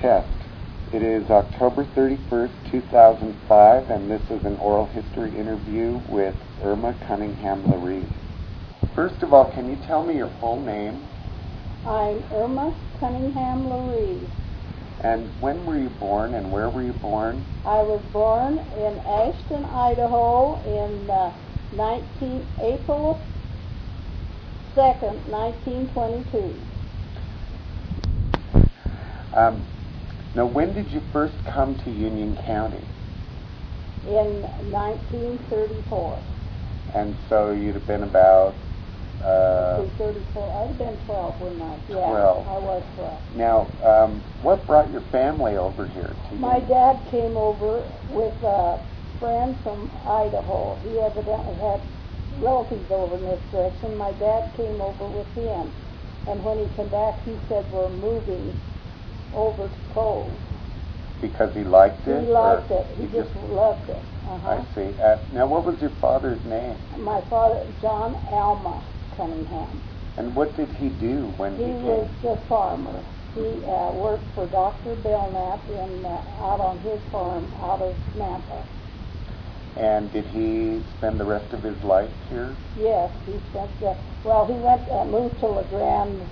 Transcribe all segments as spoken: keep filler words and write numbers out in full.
test. It is October thirty-first, two thousand five, and this is an oral history interview with Irma Cunningham-Laree. First of all, can you tell me your full name? I'm Irma Cunningham-Laree. And when were you born and where were you born? I was born in Ashton, Idaho in uh, nineteen, April second, nineteen twenty-two. Um, now, when did you first come to Union County? In nineteen thirty-four. And so you'd have been about... Uh, thirty-four. I'd have been twelve, wouldn't I? Yeah, twelve. I was twelve. Now, um, what brought your family over here to My Union? dad came over with a friend from Idaho. He evidently had relatives over in this direction. My dad came over with him. And when he came back, he said, we're moving over to Cove. Because he liked it? He liked or it. He, just, just loved it. Uh-huh. I see. Uh, now, what was your father's name? My father, John Alma Cunningham. And what did he do when he, he came? was a farmer. He uh, worked for Doctor Belknap in, uh, out on his farm out of Nampa. And did he spend the rest of his life here? Yes, he spent, uh, well, he went, uh, moved to La Grande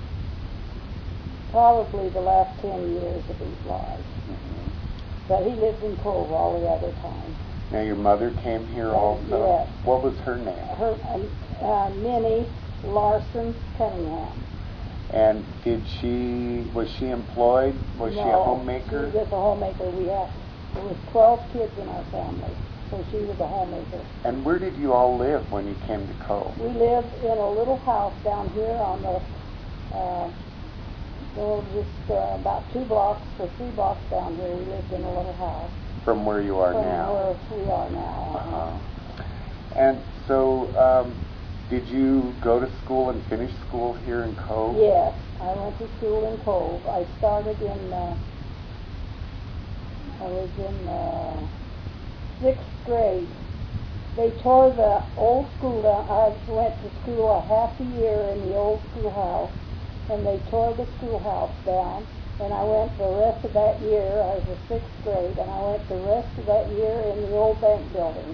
probably the last ten years of his life. Mm-hmm. But he lived in Cove all the other time. Now, your mother came here Uh, also? yes. What was her name? Her, um, uh, Minnie Larson Cunningham. And did she, was she employed? Was no, she a homemaker? She was a homemaker. We had, there was twelve kids in our family, so she was a homemaker. And where did you all live when you came to Cove? We lived in a little house down here on the, uh, well, just uh, about two blocks or three blocks down here. We lived in a little house. From where you are From now? where we are now. Uh-huh. And so, um, did you go to school and finish school here in Cove? Yes, I went to school in Cove. I started in, uh, I was in uh, sixth grade. They tore the old school down. I went to school a half a year in the old schoolhouse, and they tore the schoolhouse down. And I went the rest of that year, I was in sixth grade, and I went the rest of that year in the old bank building.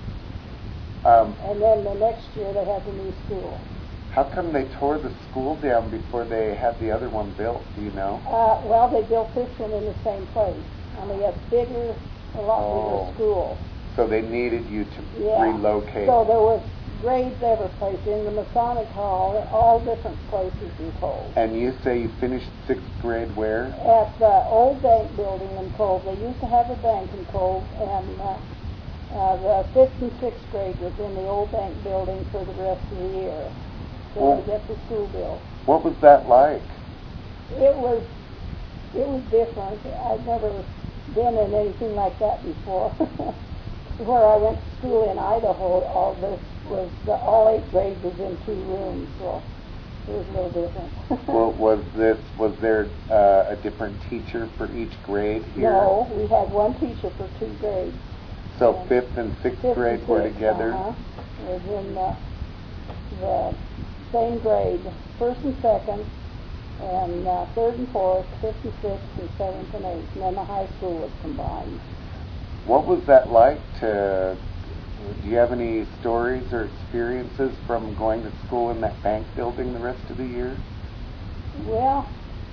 Um, And then the next year they had the new school. how come they tore the school down before they had the other one built? Do you know? Uh, well, they built this one in the same place, only a bigger, a lot Oh. bigger school. So they needed you to Yeah. relocate. So there was grades every place, in the Masonic Hall, all different places in Cove. And you say you finished sixth grade where? At the old bank building in Cove, they used to have a bank in Cove, and uh, uh, the fifth and sixth grade was in the old bank building for the rest of the year, so Well, to get the school built. What was that like? It was, it was different. I'd never been in anything like that before. Where I went to school in Idaho, all this was, the, all eight grades was in two rooms, so it was a little different. Well, was this, was there uh, a different teacher for each grade here? No, we had one teacher for two grades. So Yeah. fifth and sixth Fifth grade and were sixth, together? Uh-huh. It was in the, the same grade, first and second, and uh, third and fourth, fifth and sixth, and seventh and eighth, and then the high school was combined. What was that like to, do you have any stories or experiences from going to school in that bank building the rest of the year? Well,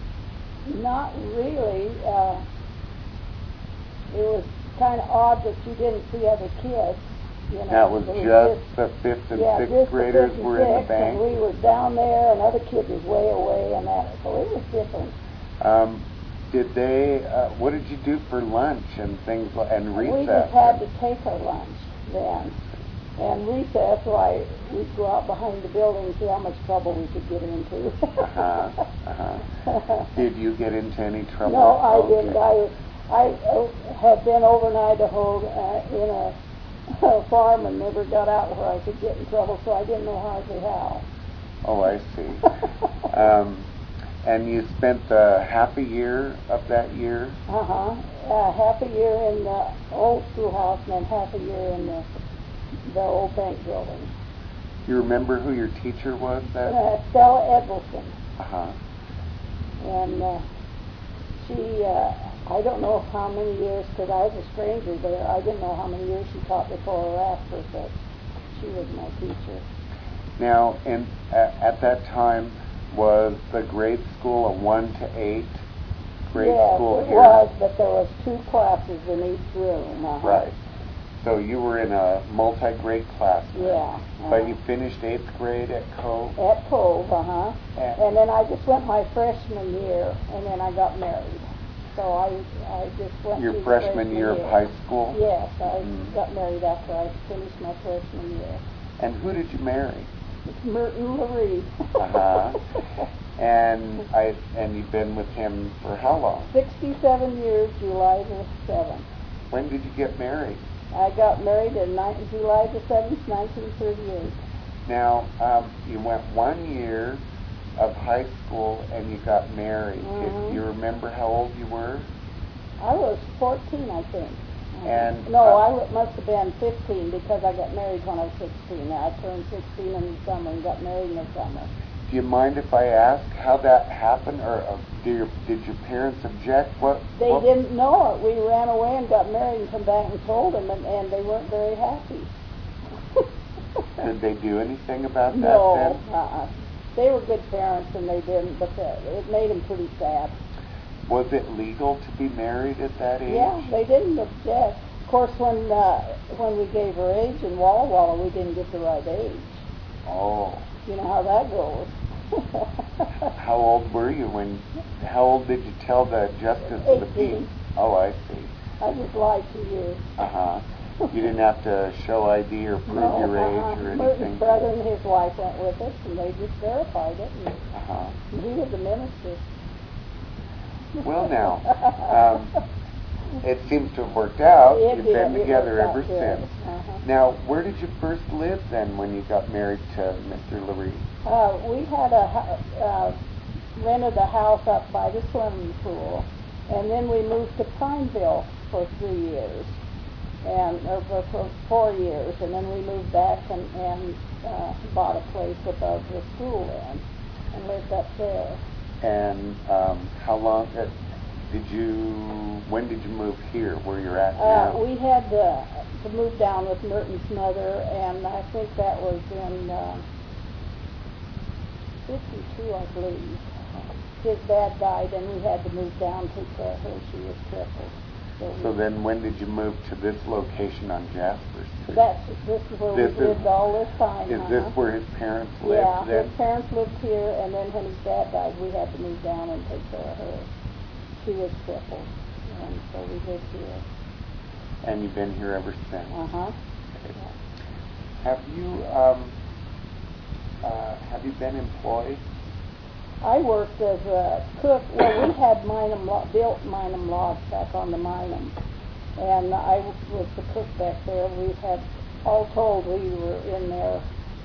not really. Uh, it was kind of odd that you didn't see other kids. You know, That was There just the fifth and yeah, sixth just the graders fifth and were in the sixth, bank? and we was down there, and other kids was way away, and that. So it was different. Um, did they, uh, what did you do for lunch and things, li- and recess? We just had to take our lunch then. And recess, why, we'd go out behind the building and see how much trouble we could get into. uh-huh, uh-huh. Did you get into any trouble? No, I Okay. didn't. I, I uh, had been over in Idaho uh, in a, a farm and never got out where I could get in trouble, so I didn't know hardly how. Oh, I see. um, and you spent uh, half a year of that year? Uh-huh. Uh, half a year in the old schoolhouse and then half a year in the the old bank building. Do you remember who your teacher was? That Uh, Stella Edwelson. uh huh. And uh, she, uh, I don't know how many years, because I was a stranger there. I didn't know how many years she taught before or after, but she was my teacher. Now, in, at, at that time, was the grade school a one to eight grade yes, school it here? was, but there was two classes in each room. Uh-huh. Right. So you were in a multi-grade class. Yeah. Uh-huh. But you finished eighth grade at Cove? At Cove, uh-huh. And, and then I just went my freshman year, and then I got married. So I I just went your through freshman, freshman year, year of high school? Yes, I Mm. got married after I finished my freshman year. And who did you marry? It's Merton LaRue. Uh-huh. And I and you've been with him for how long? Sixty-seven years, July the seventh. When did you get married? I got married in ni- July the seventh, nineteen thirty-eight. Now, um, you went one year of high school and you got married. Mhm. Do you remember how old you were? I was fourteen, I think. Mhm. And, no, uh, I w- must have been fifteen because I got married when I was sixteen. I turned sixteen in the summer and got married in the summer. Do you mind if I ask how that happened, or uh, did your did your parents object? What They what, didn't know it. We ran away and got married and come back and told them, and, and they weren't very happy. Did they do anything about that No, then? uh-uh. They were good parents and they didn't, but the, it made them pretty sad. Was it legal to be married at that age? Yeah, they didn't object. Of course, when uh, when we gave her age in Walla Walla, we didn't get the right age. Oh. You know how that goes. How old were you when? How old did you tell the justice of the eighteen. peace? Oh, I see. I just lied to you. Uh huh. You didn't have to show I D or prove No, your age uh-uh. or Merton's anything. brother and his wife went with us, and they just verified it. And Uh huh. he was the minister. Well, now, um, it seems to have worked out. It You've did. been It together worked out ever good. since. Uh-huh. Now, where did you first live then when you got married to Mister LaRue? Uh, we had a hu- uh, rented a house up by the swimming pool, and then we moved to Pineville for three years, and or for, for four years, and then we moved back and, and uh, bought a place above the school then, and lived up there. And um, how long uh, did you? When did you move here, where you're at Uh, now? we had to, to move down with Merton's mother, and I think that was in uh, fifty-two, I believe. His dad died, and we had to move down to take care of her. She was crippled. So, So we, then, when did you move to this location on Jasper Street? that's this is where This we is- lived all this time. Is uh-huh. this where his parents lived Yeah, then? his parents lived here, and then when his dad died, we had to move down and take care of her. She was crippled, and so we lived here. And you've been here ever since. Uh huh. Have you um, uh, have you been employed? I worked as a cook. Well, we had Minam Lo- built Minam Lodge back on the Minam, and I was the cook back there. We had, all told, we were in there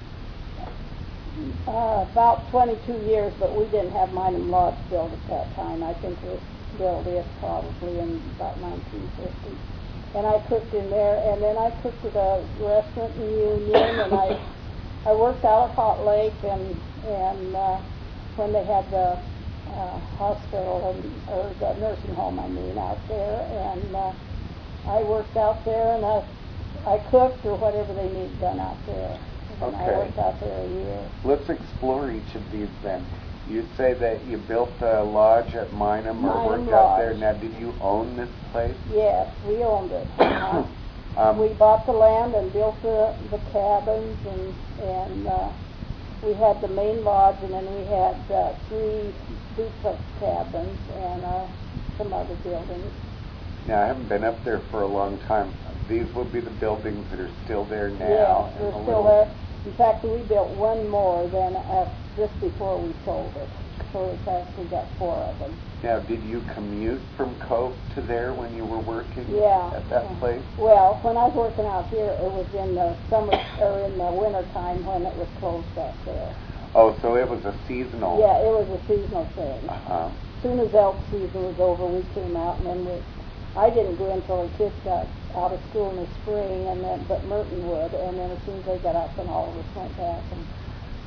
uh, about twenty-two years, but we didn't have Minam Lodge built at that time. I think it was built it probably in about nineteen fifty. And I cooked in there, and then I cooked at a restaurant in Union, and I I worked out at Hot Lake, and and uh, when they had the uh, hospital and or the nursing home, I mean, out there, and uh, I worked out there, and I I cooked or whatever they needed done out there. And I Okay. worked out there a year. Let's explore each of these then. You say that you built a lodge at Minam or Minam worked out there. Lodge. Now, did you own this place? Yes, we owned it. Uh-huh. Um, We bought the land and built the, the cabins, and and uh, we had the main lodge, and then we had uh, three duplex cabins and uh, some other buildings. Now, I haven't been up there for a long time. These would be the buildings that are still there now. Yeah, and they're a still little- there. In fact, we built one more than uh, just before we sold it, so it's actually got four of them. Now, did you commute from Cove to there when you were working Yeah. at that Uh, place? Well, when I was working out here, it was in the summer or in the winter time when it was closed up there. Oh, so it was a seasonal. Yeah, it was a seasonal thing. Uh-huh. As soon as elk season was over, we came out, and then we. I didn't go until the kids got out of school in the spring, and then but Merton would, and then as soon as they got up, and all of us went back. And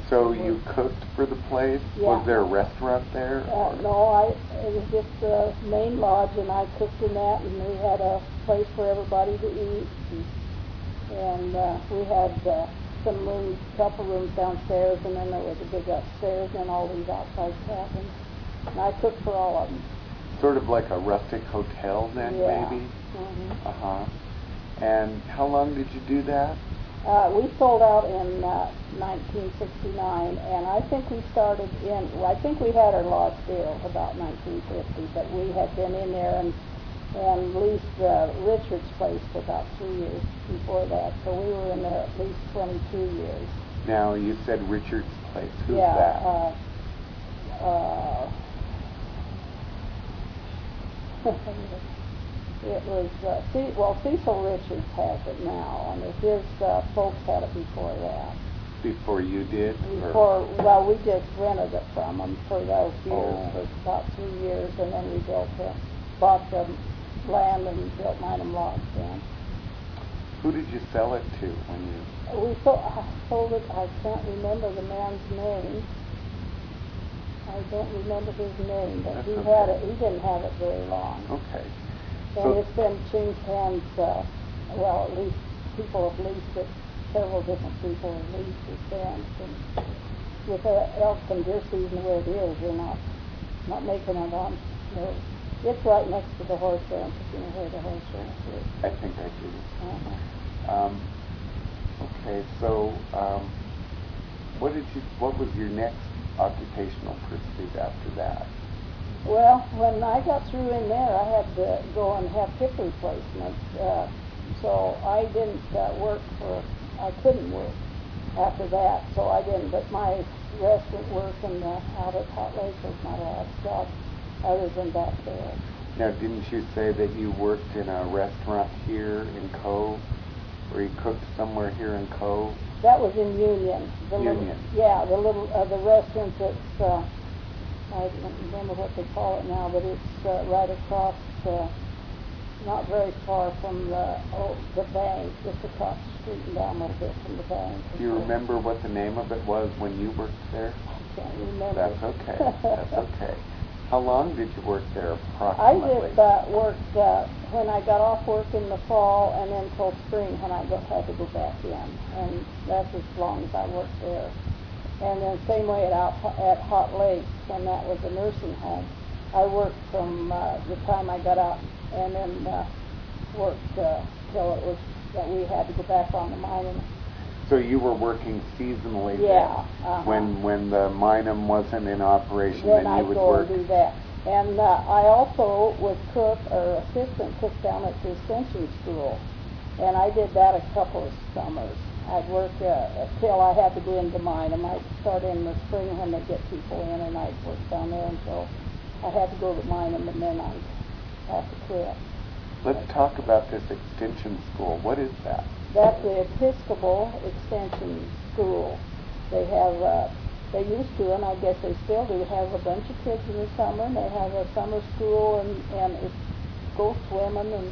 So you cooked for the place? Yeah. Was there a restaurant there? Uh, no, I it was just the main lodge, and I cooked in that, and we had a place for everybody to eat, and, and uh, we had uh, some rooms, couple rooms downstairs, and then there was a big upstairs, and all these outside cabins, and I cooked for all of them. Sort of like a rustic hotel then, Yeah. maybe? Mm-hmm. Uh-huh. And how long did you do that? Uh, we sold out in uh, nineteen sixty-nine, and I think we started in, well, I think we had our lodge built about nineteen fifty, but we had been in there and, and leased uh, Richard's place for about three years before that, so we were in there at least twenty-two years. Now, you said Richard's place. Who's yeah, that? Uh, uh, It was, uh, C- well, Cecil Richards has it now, and his uh, folks had it before that. Before you did? Before, well, we just rented it from them for those years, Oh. for about three years, and then we built the, bought the land and built Minam Lodge then. Who did you sell it to when you... We sold, I sold it, I can't remember the man's name. I don't remember his name, but That's he okay. had it, he didn't have it very long. Okay. And So- it's been changed hands, uh, well, at least people have leased it, several different people have leased it then. And with the elk and deer season the way it is, we're not, not making it on, no. It's right next to the horse ranch, if you know where the horse ranch is. I think I do. Uh-huh. Um, okay, so um, what did you? What was your next occupational pursuit after that? Well, when I got through in there, I had to go and have hip replacements. Uh, so I didn't uh, work for, I couldn't work after that, so I didn't. But my restaurant work and uh, out at Hot Lake was my last job, other than back there. Now, didn't you say that you worked in a restaurant here in Cove, or you cooked somewhere here in Cove? That was in Union. The Union. Little, yeah, the little, uh, the restaurant that's, uh, I don't remember what they call it now, but it's uh, right across, uh, not very far from the oh, the bank, just across the street and down a little bit from the bank. Do you remember what the name of it was when you worked there? I can't remember. That's okay. That's okay. How long did you work there I approximately? just uh, worked uh, when I got off work in the fall and then till spring when I go, had to go back in, and that's as long as I worked there. And then same way at out, at Hot Lake, when that was a nursing home, I worked from uh, the time I got out and then uh, worked uh, till it was that we had to go back on the mining. So you were working seasonally Yeah. then? Uh-huh. When when the Minam wasn't in operation, Then then you I'd would go work. and do that. And uh, I also was cook or assistant cook down at the extension school, and I did that a couple of summers. I'd work uh, till I had to go into mine. I might start in the spring when they get people in, and I'd work down there until I had to go to mine, and then I'd have to quit. Let's talk about this extension school. What is that? That's the Episcopal Extension School. They have, uh, they used to, and I guess they still do, have a bunch of kids in the summer, and they have a summer school, and, and it's go swimming, and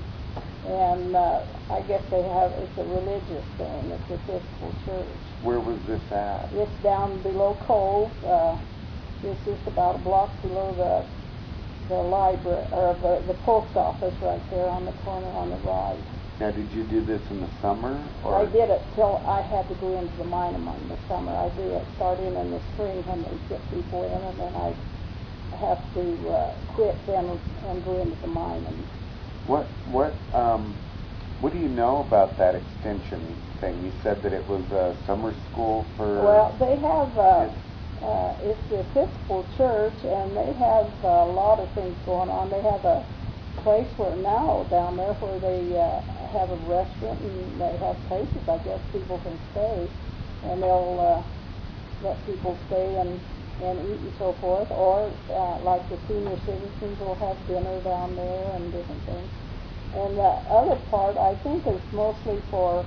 and uh, I guess they have, it's a religious thing, it's Episcopal Church. Where was this at? It's down below Cove, uh, it's just about a block below the the library, or the, the post office right there on the corner on the right. Now, did you do this in the summer? Or I did it till I had to go into the mine in the summer. I do it starting in the spring when they get people in, and then I have to uh, quit then and go into the mine. And What what um what do you know about that extension thing? You said that it was a summer school for. well, they have uh, uh, it's the Episcopal Church, and they have a lot of things going on. They have a place where now down there where they uh, have a restaurant, and they have places I guess people can stay, and they'll uh, let people stay and and eat and so forth, or uh, like the senior citizens will have dinner down there and different things. And the other part I think is mostly for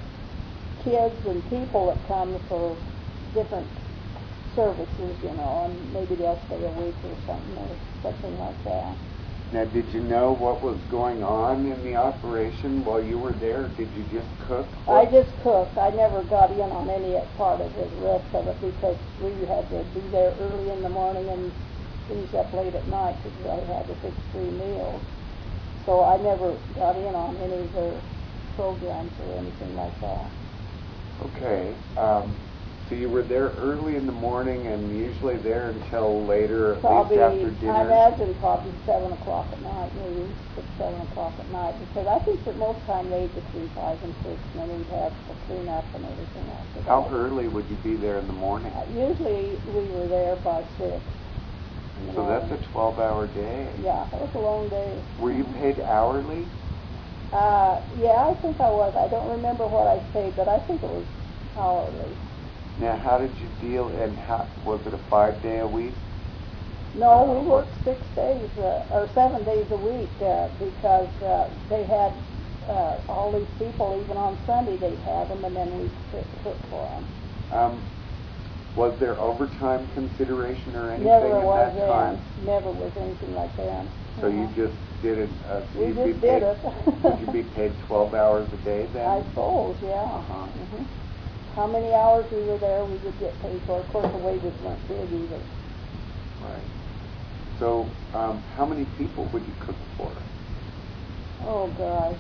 kids and people that come for different services, you know, and maybe they'll stay a week or something or something like that. Now, did you know what was going on in the operation while you were there? Did you just cook? I just cooked. I never got in on any part of the rest of it because we had to be there early in the morning and finish up late at night because I had to fix three meals. So I never got in on any of their programs or anything like that. Okay. Um, so you were there early in the morning and usually there until later, at Probably, least after dinner? I imagine probably seven o'clock at night, maybe six, seven o'clock at night, because I think that most time they eat between five and six, and then we'd have to clean up and everything after that. How early would you be there in the morning? Uh, usually we were there by six. So that's a twelve-hour day. Yeah, it was a long day. Were you paid hourly? Uh, yeah, I think I was. I don't remember what I paid, but I think it was hourly. Now, how did you deal, and how, was it a five-day a week? No, we worked six days, uh, or seven days a week, uh, because uh, they had uh, all these people, even on Sunday they'd have them, and then we'd cook for them. Um, was there overtime consideration or anything Never at was that time? then. Never was anything like that. So uh-huh. you just did it? Uh, so we you'd just be did paid, it. would you be paid twelve hours a day then? I suppose, yeah. Uh-huh. Mm-hmm. How many hours we were there, we would get paid for. Of course, the wages weren't big either. Right. So, um, how many people would you cook for? Oh, gosh.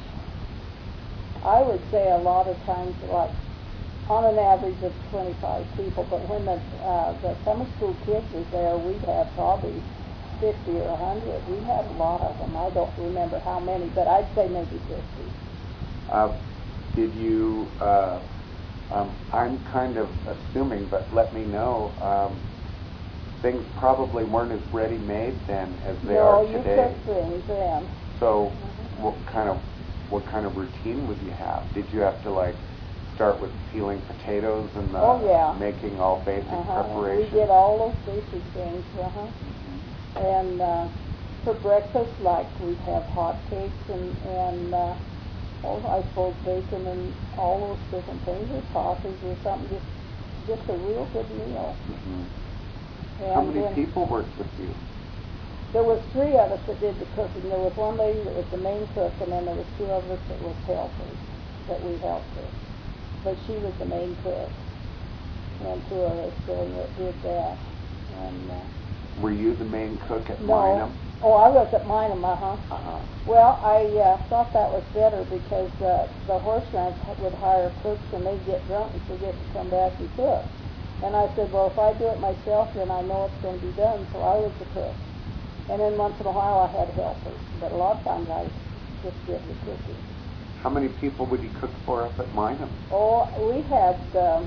I would say a lot of times, like, on an average of twenty-five people, but when the, uh, the summer school kids was there, we'd have probably fifty or one hundred. We had a lot of them. I don't remember how many, but I'd say maybe fifty. Uh, did you... Uh, Um, I'm kind of assuming, but let me know, um, things probably weren't as ready-made then as they no, are you today. cooked things then. So, Mm-hmm. what kind of what kind of routine would you have? Did you have to like start with peeling potatoes and uh, Oh, yeah. making all basic Uh-huh. preparations? We did all those basic things, uh-huh. And uh, for breakfast, like we'd have hot cakes and and. Uh, Oh, I suppose bacon and all those different things, or sausage or something, just just a real good meal. Mm-hmm. And How many then people worked with you? there was three of us that did the cooking. There was one lady that was the main cook, and then there was two of us that was helpers that we helped her. But she was the main cook, and two of us then that did that. And uh, Were you the main cook at no, Minam? oh, I was at Minam, uh-huh. Uh-huh. Well, I uh, thought that was better because uh, the horse ranch would hire cooks and they'd get drunk and forget to come back and cook. And I said, well, if I do it myself, then I know it's going to be done, so I was the cook. And then once in a while I had helpers, but a lot of times I just did the cooking. How many people would you cook for up at Minam? Oh, we had, um,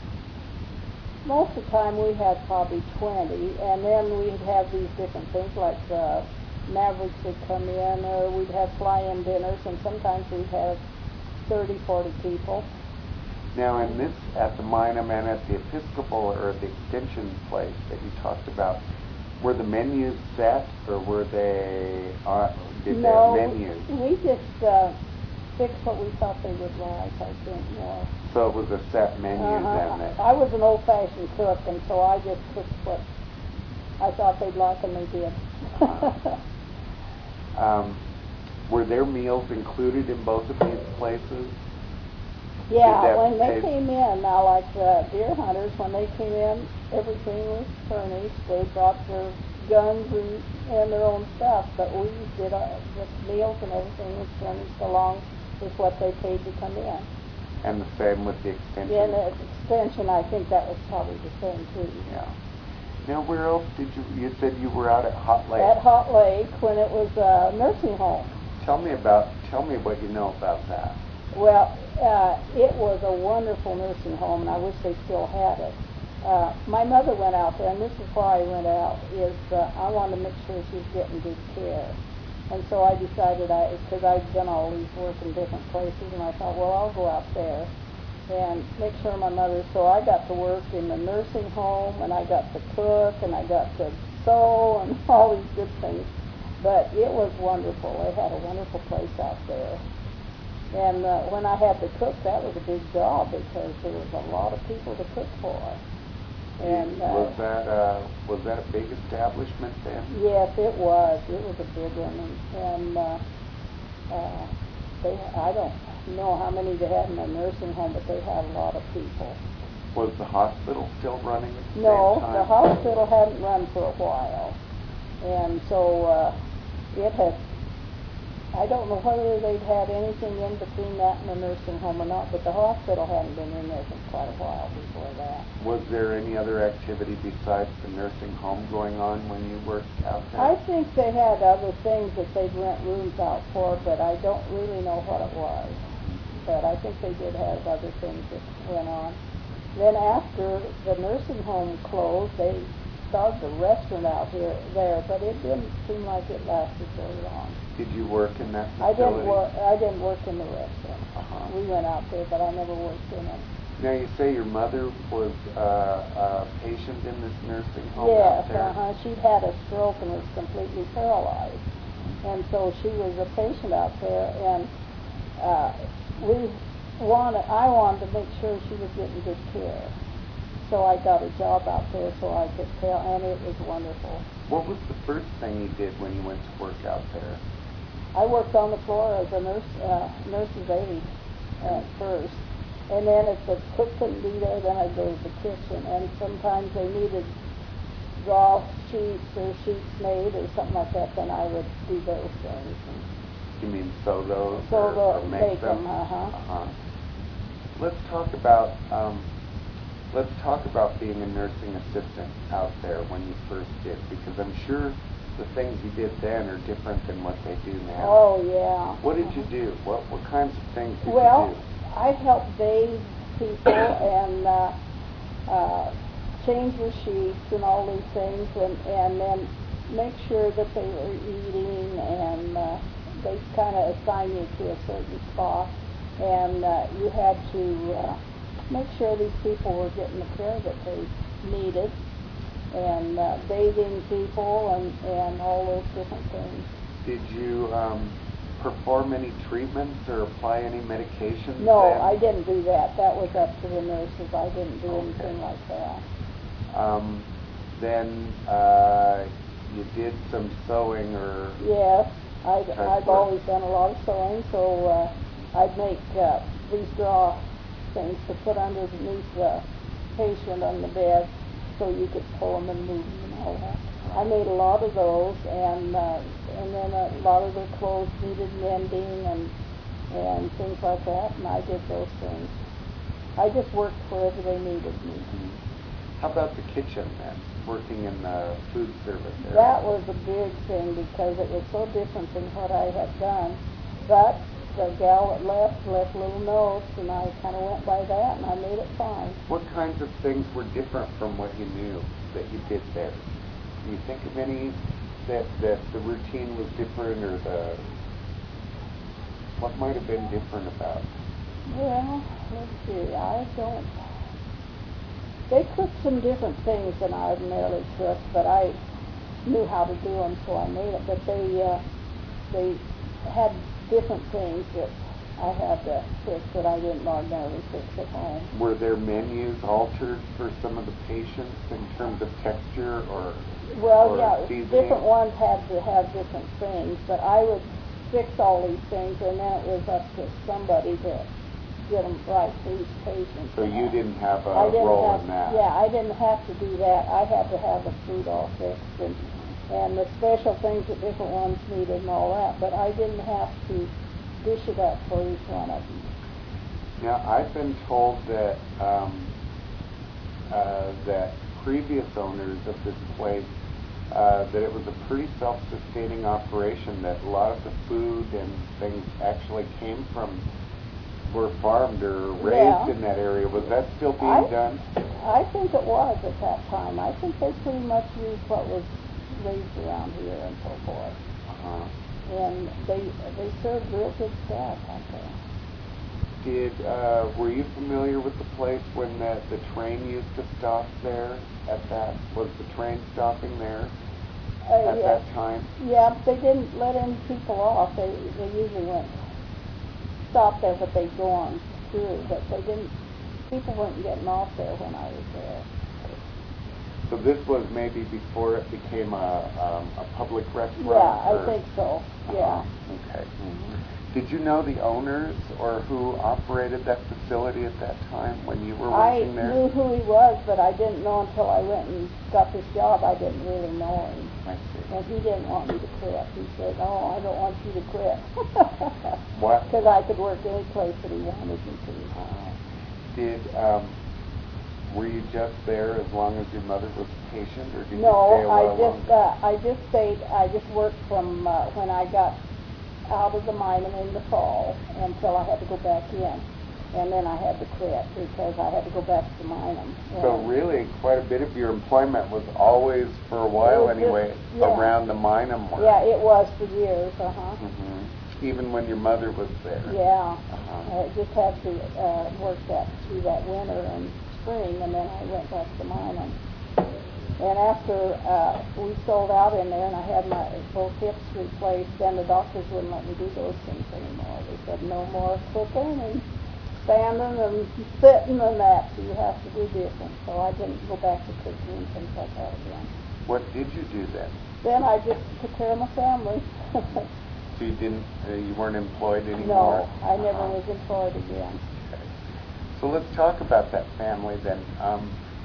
most of the time we had probably twenty, and then we'd have these different things like uh, Mavericks would come in, or we'd have fly-in dinners, and sometimes we'd have thirty, forty people. Now, in this, at the Minam and at the Episcopal or the Extension place that you talked about, were the menus set, or were they, uh, did no, they have menus? we just uh, fixed what we thought they would like, I think, more. So it was a set menu Uh-huh. then? That, I was an old-fashioned cook, and so I just cooked what I thought they'd like, and they did. um, were there meals included in both of these places? Yeah, when they pay- came in, now like the deer hunters, when they came in, everything was furnished. They brought their guns and, and their own stuff, but we did uh, the meals and everything was furnished along with what they paid to come in. And the same with the Extension? Yeah, and the extension, I think that was probably the same too. Yeah. Now, where else did you, you said you were out at Hot Lake. At Hot Lake, when it was a nursing home. Tell me about, tell me what you know about that. Well, uh, it was a wonderful nursing home, and I wish they still had it. Uh, my mother went out there, and this is why I went out, is uh, I wanted to make sure she was getting good care. And so I decided, I because I'd done all these work in different places, and I thought, well, I'll go out there and make sure my mother, so I got to work in the nursing home, and I got to cook, and I got to sew, and all these good things. But it was wonderful. They had a wonderful place out there. And uh, when I had to cook, that was a big job because there was a lot of people to cook for. And uh, was that uh, was that a big establishment then? yes, it was. It was a big one, and, and uh, uh, they I don't know how many they had in the nursing home, but they had a lot of people. Was the hospital still running at the No, same time? the hospital hadn't run for a while, and so uh, it had. I don't know whether they'd had anything in between that and the nursing home or not, but the hospital hadn't been in there for quite a while before that. Was there any other activity besides the nursing home going on when you worked out there? I think they had other things that they'd rent rooms out for, but I don't really know what it was. But I think they did have other things that went on. Then after the nursing home closed, they started a restaurant out here there, but it didn't seem like it lasted very long. Did you work in that I facility? didn't work. I didn't work in the restaurant. Uh-huh. We went out there, but I never worked in it. Now you say your mother was uh, a patient in this nursing home Yes, out there? uh-huh. She'd had a stroke and was completely paralyzed, and so she was a patient out there, and uh, we wanted. I wanted to make sure she was getting good care. So I got a job out there so I could tell, and it was wonderful. What was the first thing you did when you went to work out there? I worked on the floor as a nurse, uh, nurse's aide at first, and then if the cook couldn't be there, then I'd go to the kitchen. And sometimes they needed raw sheets or sheets made or something like that, then I would do those things. You mean sew those So or, or the make make them? them, uh-huh. Uh-huh. Let's talk about um, let's talk about being a nursing assistant out there when you first did, because I'm sure the things you did then are different than what they do now. Oh yeah. What did you do? What what kinds of things did Well, you do? I'd help bathe people and uh, uh, change their sheets and all these things, and, and then make sure that they were eating, and uh, they kind of assign you to a certain spot, and uh, you had to uh, make sure these people were getting the care that they needed, and uh, bathing people and, and all those different things. Did you um, perform any treatments or apply any medications? No, then? I didn't do that. That was up to the nurses. I didn't do Okay. anything like that. Um, then uh, you did some sewing or... Yes, I'd, Type I've work. always done a lot of sewing, so uh, I'd make uh, these draw things to put underneath the patient on the bed so you could pull them and move them and all that. I made a lot of those, and uh, and then a lot of their clothes needed mending and and things like that, and I did those things. I just worked wherever they needed me. How about the kitchen then, working in the food service area? That was a big thing because it was so different than what I had done. But the gal that left left little notes, and I kind of went by that, and I made it fine. What kinds of things were different from what you knew that you did there? Can you think of any that, that the routine was different, or the what might have been different about it? Well, let's see. I don't. They cooked some different things than I ordinarily cooked, but I knew how to do them, so I made it. But they uh, they had different things that I had to fix that I didn't ordinarily fix at home. Were their menus altered for some of the patients in terms of texture or Well, or yeah, seasoning? different ones had to have different things, but I would fix all these things, and then it was up to somebody to get them right for each patient. So you didn't have a I didn't role have, in that? Yeah, I didn't have to do that. I had to have the food all fixed and and the special things that different ones needed and all that, but I didn't have to dish it up for each one of them. Now, I've been told that um, uh, that previous owners of this place, uh, that it was a pretty self-sustaining operation, that a lot of the food and things actually came from, were farmed or raised Yeah. in that area. Was that still being I- done? I think it was at that time. I think they pretty much used what was raised around here and so forth. Uh-huh. And they they served real good stuff out there. Did uh, were you familiar with the place when the, the train used to stop there at that? Was the train stopping there Uh, at yeah, that time? yeah, they didn't let any people off. They they usually went stop there, but they'd go on through. But they didn't. People weren't getting off there when I was there. So this was maybe before it became a, um, a public restaurant? Yeah, or? I think so, yeah. Uh, okay. Mm-hmm. Did you know the owners or who operated that facility at that time when you were I working there? knew who he was, but I didn't know until I went and got this job. I didn't really know him. I see. And he didn't want me to quit. He said, "Oh, I don't want you to quit." What? Because I could work any place that he wanted me to. Uh, did, um, were you just there as long as your mother was a patient, or did No, you stay a I while just, longer? uh, I just stayed, I just worked from uh, when I got out of the mine in the fall until I had to go back in. And then I had to quit because I had to go back to mine. So really, quite a bit of your employment was always, for a while just, anyway, yeah. around the Minum work. Yeah, it was for years, uh-huh. Mm-hmm. Even when your mother was there. Yeah, Uh-huh. I just had to uh, work that through that winter and spring, and then I went back to Minum. And after uh, we sold out in there and I had my both hips replaced, then the doctors wouldn't let me do those things anymore. They said no more cooking and standing and sitting and that, so you have to do different. So I didn't go back to cooking and things like that again. What did you do then? Then I just took care of my family. So you didn't, uh, you weren't employed anymore? No, I never Uh-huh. was employed again. Okay. So let's talk about that family then. Um,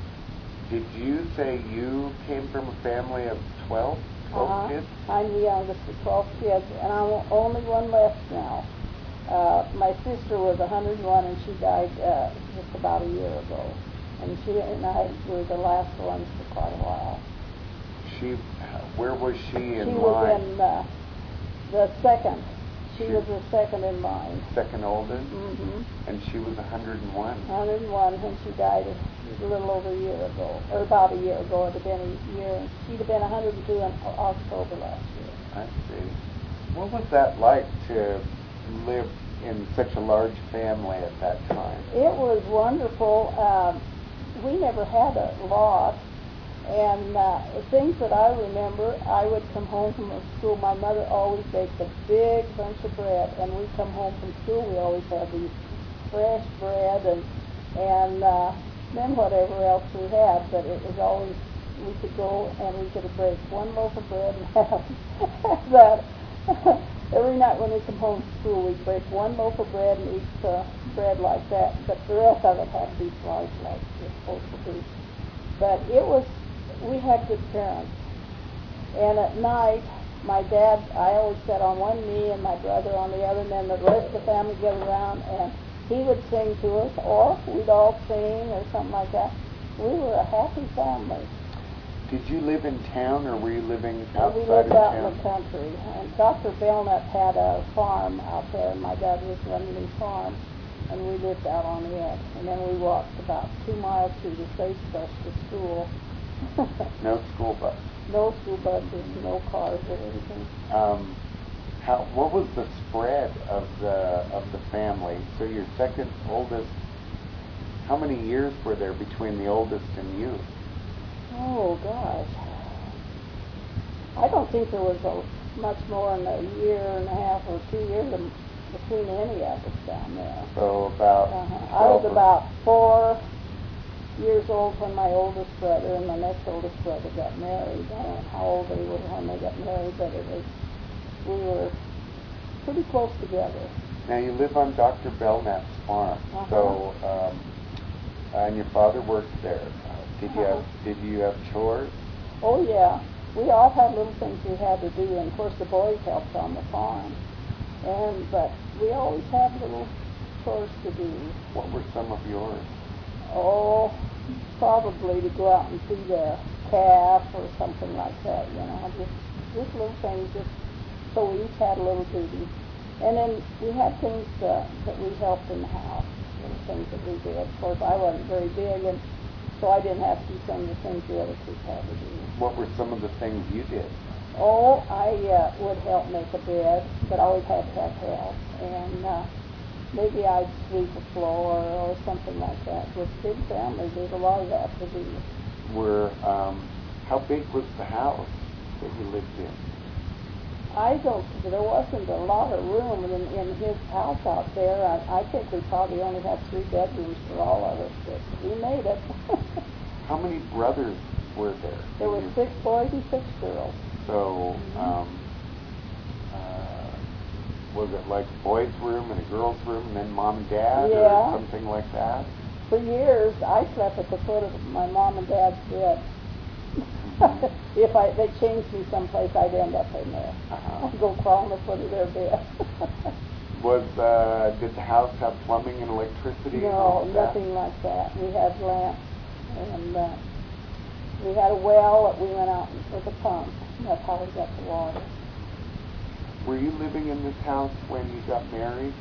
did you say you came from a family of twelve, twelve Uh-huh. kids? I'm the youngest of twelve kids, and I'm the only one left now. Uh, my sister was one hundred and one, and she died uh, just about a year ago. And she and I were the last ones for quite a while. She, where was she in she line? was in uh, the second. She, She- was the second in line. Second oldest? Mm-hmm. And she was one hundred and one? one hundred and one when she died a little over a year ago, or about a year ago. It had been a year. She'd have been one hundred and two in October last year. I see. What was that like to live in such a large family at that time? It was wonderful. Um, we never had a lot. And uh, the things that I remember, I would come home from school. My mother always baked a big bunch of bread, and we'd come home from school. We always had these fresh bread and and uh, then whatever else we had. But it was always, we could go and we could break one loaf of bread and have that. Every night when we come home from school, we'd break one loaf of bread and eat uh, bread like that. But the rest of it had to be sliced like it's supposed to be. But it was, we had good parents. And at night, my dad, I always sat on one knee and my brother on the other, and then the rest of the family gathered around, and he would sing to us, or we'd all sing or something like that. We were a happy family. Did you live in town, or were you living And outside we lived of out town? in the country. And Doctor Belknap had a farm out there, and my dad was running his farm, and we lived out on it. And then we walked about two miles to the sagebrush to school. No school bus. No school buses, no cars or anything. Um, how? What was the spread of the of the family? So your second oldest. How many years were there between the oldest and you? Oh, gosh. I don't think there was a, much more than a year and a half or two years in between any of us down there. So about. Uh-huh. I was about four years old when my oldest brother and my next oldest brother got married. I don't know how old they were when they got married, but it was, we were pretty close together. Now you live on Doctor Belknap's farm. Uh-huh. So, um, and your father worked there. Did you Uh-huh. have Did you have chores? Oh, yeah. We all had little things we had to do, and of course the boys helped on the farm. And but we always had little chores to do. What were some of yours? Oh, probably to go out and feed a calf or something like that, you know, just just little things, just so we each had a little duty. And then we had things uh, that we helped in the house, little things that we did. Of course, I wasn't very big, and so I didn't have to do some of the things the other kids had to do. What were some of the things you did? Oh, I uh, would help make a bed, but I always had to have help. And uh, maybe I'd sweep a floor or something like that. With big families, there's a lot of that to do. Were um, how big was the house that you lived in? I don't, there wasn't a lot of room in, in his house out there. I, I think we probably only had three bedrooms for all of us, but we made it. How many brothers were there? There were six boys and six girls. So, um, uh, was it like a boys' room and a girls' room, and then mom and dad, Yeah. or something like that? For years, I slept at the foot of my mom and dad's bed. Mm-hmm. If I they changed me someplace, I'd end up in there. Uh-huh. I'd go crawl on the foot of their bed. Was uh, did the house have plumbing and electricity? and all No, of that? nothing like that. We had lamps, and uh, we had a well that we went out with a pump. That's how we got the water. Were you living in this house when you got married?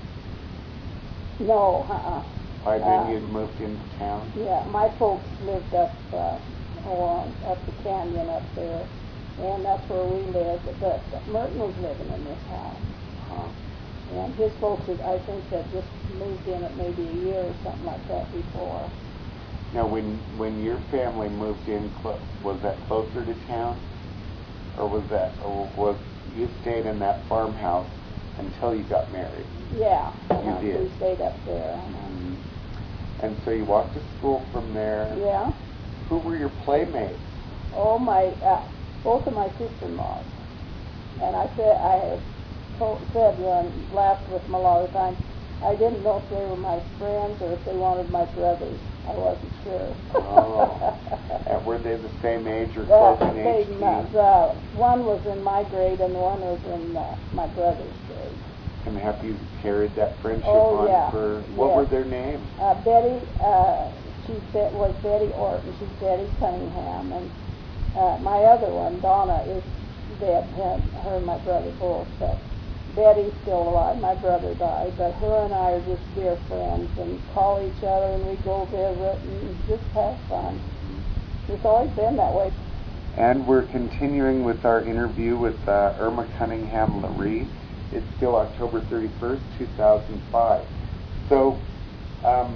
No, uh-uh. By then Uh, you'd moved into town? Yeah, my folks lived up uh, on, up the canyon up there, and that's where we lived. But Merton was living in this house. Huh. And his folks, had, I think, had just moved in it maybe a year or something like that before. Now, when when your family moved in, clo- was that closer to town, or was that, or was you stayed in that farmhouse until you got married? Yeah, You uh, did. we stayed up there. Mhm. And so you walked to school from there. Yeah. Who were your playmates? Oh, my, uh, both of my sister-in-laws. And I said, I had told, said when laughed with them a lot of times, I didn't know if they were my friends or if they wanted my brothers. I wasn't sure. Oh. And were they the same age or Uh, close in they, age to you? uh, one was in my grade and one was in uh, my brother's grade. And have you carried that friendship Oh, on yeah. for, what Yes. were their names? Uh, Betty, uh, she said, was Betty Orton. She's Betty Cunningham. And uh, my other one, Donna, is dead. Her, her and my brother both. But Betty's still alive. My brother died. But her and I are just dear friends and call each other and we go visit and just have fun. It's always been that way. And we're continuing with our interview with uh, Irma Cunningham Laree. It's still October thirty-first, two thousand five. So, um,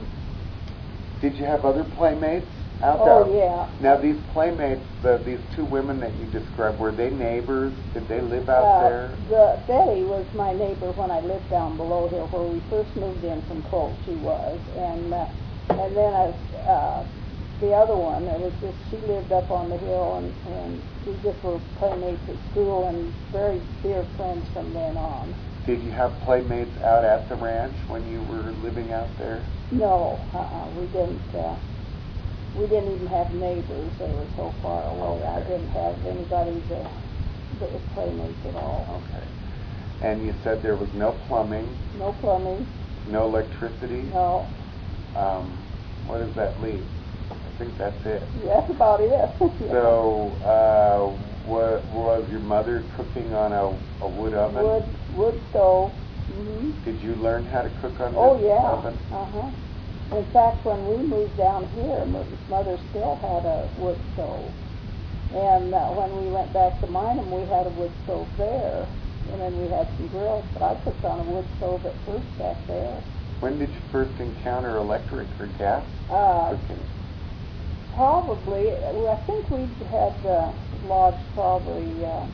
did you have other playmates out Oh, there? yeah. Now, these playmates, the, these two women that you described, were they neighbors? Did they live out Uh, there? the Betty was my neighbor when I lived down below here, where we first moved in from Colt. She was, and uh, and then I, uh, the other one, it was just she lived up on the hill, and and we just were playmates at school and very dear friends from then on. Did you have playmates out at the ranch when you were living out there? No, uh-uh, we didn't. Uh, we didn't even have neighbors. They were so far away. I Okay. didn't have anybody that that was playmates at all. Okay. And you said there was no plumbing, No plumbing. no electricity? No. Um, what does that leave? I think that's it. That's about it. So, uh, what, was your mother cooking on a, a wood oven? Wood, wood stove. hmm Did you learn how to cook on Oh, this yeah. oven? Uh-huh. In fact, when we moved down here, Merton's mother still had a wood stove. And uh, when we went back to Minham, we had a wood stove there. And then we had some grills. But I cooked on a wood stove at first back there. When did you first encounter electric or gas Uh, cooking? probably, well, I think we had uh, lodged probably uh,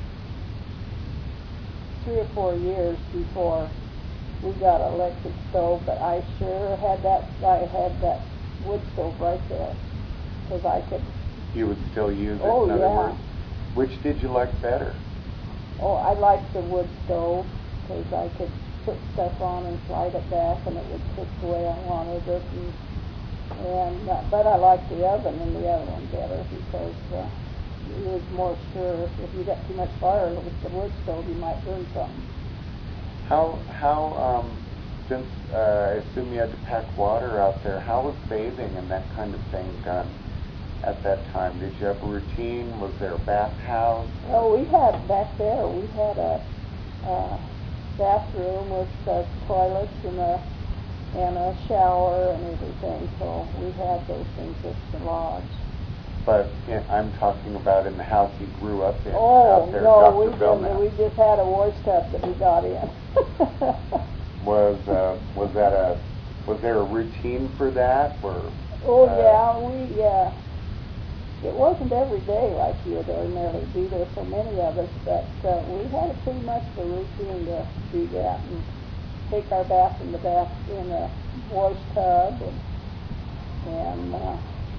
three or four years before we got an electric stove, but I sure had that, I had that wood stove right there, because I could, You would still use it, Oh, in other yeah. words? Which did you like better? oh, I liked the wood stove, because I could put stuff on and slide it back, and it would cook the way I wanted it, and, and uh, but I liked the oven and the other one better, because uh, it was more sure if you got too much fire with the wood stove, you might burn something. How, how, um, since uh, I assume you had to pack water out there, how was bathing and that kind of thing done at that time? Did you have a routine? Was there a bathhouse? Oh, we had back there, we had a, uh bathroom with uh, toilets and a, and a shower and everything, so we had those things at the lodge. But yeah, I'm talking about in the house you grew up in, Oh, out there, no, we Doctor Belknap. didn't, we just had a wash tub that we got in. Was uh, was that a was there a routine for that, or? Oh, uh, yeah, we, uh, it wasn't every day like you would ordinarily be there, so many of us, but uh, we had a pretty much a routine to do that and take our bath in the bath in a wash tub and, and uh,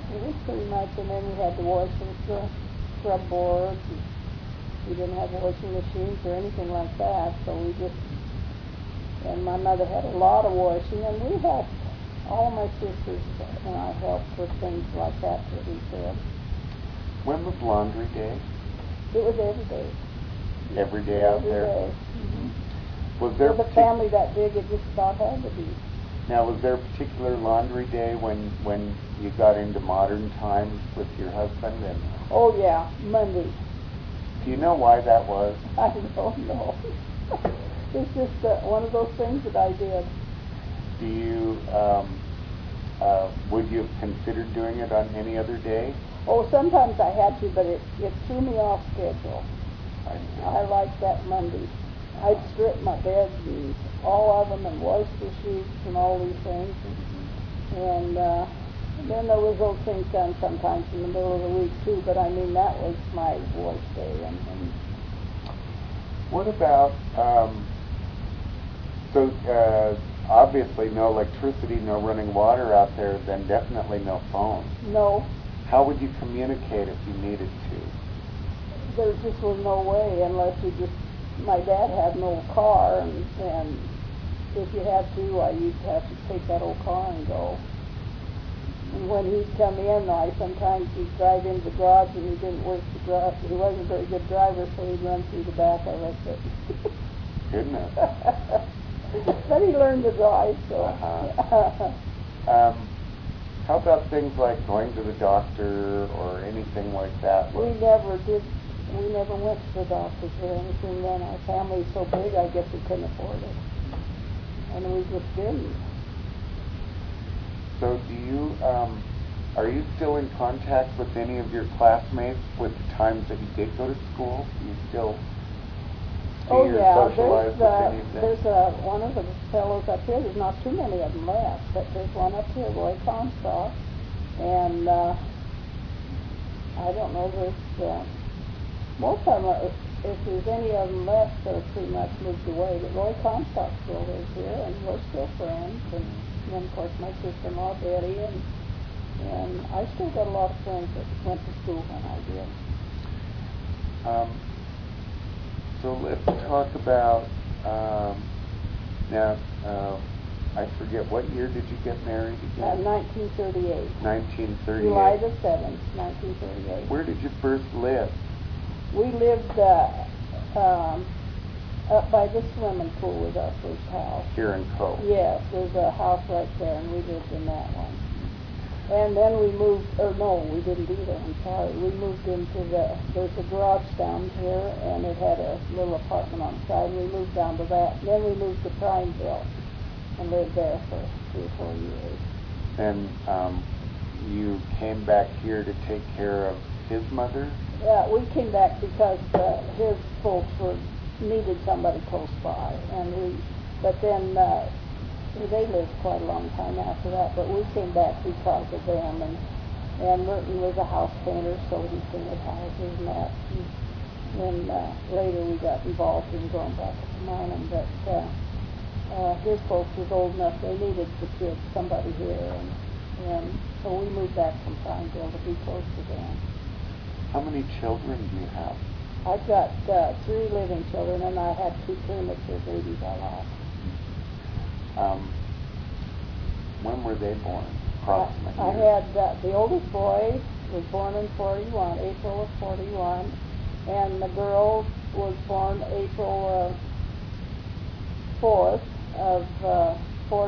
It was pretty much, and then we had to wash the scrub boards. And we didn't have washing machines or anything like that, so we just, and my mother had a lot of washing, and we had, all my sisters and I helped with things like that that we did. When was laundry day? It was every day. Every day out every there? Day. Mm-hmm. Was there With a family that big, it just about had to be. Now, was there a particular laundry day when when you got into modern times with your husband? And Oh yeah, Monday. do you know why that was? I don't know. It's just uh, one of those things that I did. Do you um, uh, would you have considered doing it on any other day? Oh, sometimes I had to, but it, it threw me off schedule. I see. I liked that Monday. I'd strip my beds and all of them and wash the sheets and all these things. And, and uh, then there was those things done sometimes in the middle of the week too, but I mean that was my wash day. And, and What about, um, so uh, obviously no electricity, no running water out there, then definitely no phone. no, How would you communicate if you needed to? there just was no way unless you just, my dad had an old car, and, and if you had to, uh, you'd have to take that old car and go. And when he'd come in, I sometimes he'd drive into the garage and he didn't work the garage. He wasn't a very good driver, so he'd run through the back of it. But, Goodness. but he learned to drive, so. Uh-huh. um, how about things like going to the doctor or anything like that? We never did. We never went to the doctors or anything then. Our family's so big, I guess we couldn't afford it. And we just didn't. So do you, um, are you still in contact with any of your classmates with the times that you did go to school? Do you still see Oh or yeah, socialize there's, with uh, any of them? there's uh, one of the fellows up here. There's not too many of them left, but there's one up here, Roy Comstock, and uh, I don't know. There's uh, most of them. Are, if, if there's any of them left, they're pretty much moved away. But Roy Comstock still lives here, and we're still friends. And then of course my sister-in-law Betty, and and I still got a lot of friends that went to school when I did. Um, so let's talk about, um, now, uh, I forget, what year did you get married Uh, again? nineteen thirty-eight. nineteen thirty-eight. July the seventh, nineteen thirty-eight. Where did you first live? We lived uh, um, up by the swimming pool was our first house. Here in Cove. Yes, there's a house right there, and we lived in that one. And then we moved, or no, we didn't do that, I'm sorry. We moved into the, there's a garage down here, and it had a little apartment on the side. We moved down to that. Then we moved to Prineville and lived there for three or four years. And um, you came back here to take care of his mother? Yeah, we came back because uh, his folks were needed somebody close by, and we. But then uh, they lived quite a long time after that. But we came back because of them, and and Merton was a house painter, so he painted houses and that. And, and uh, later we got involved in going back to mining, but uh, uh, his folks was old enough; they needed the kids, somebody here, and and so we moved back from Prineville to be close to them. How many children do you have? I've got uh, three living children, and I had two premature babies I lost. Um, when were they born, I, approximately? I had uh, the oldest boy was born in forty-one, April of forty-one, and the girl was born April uh, fourth of uh,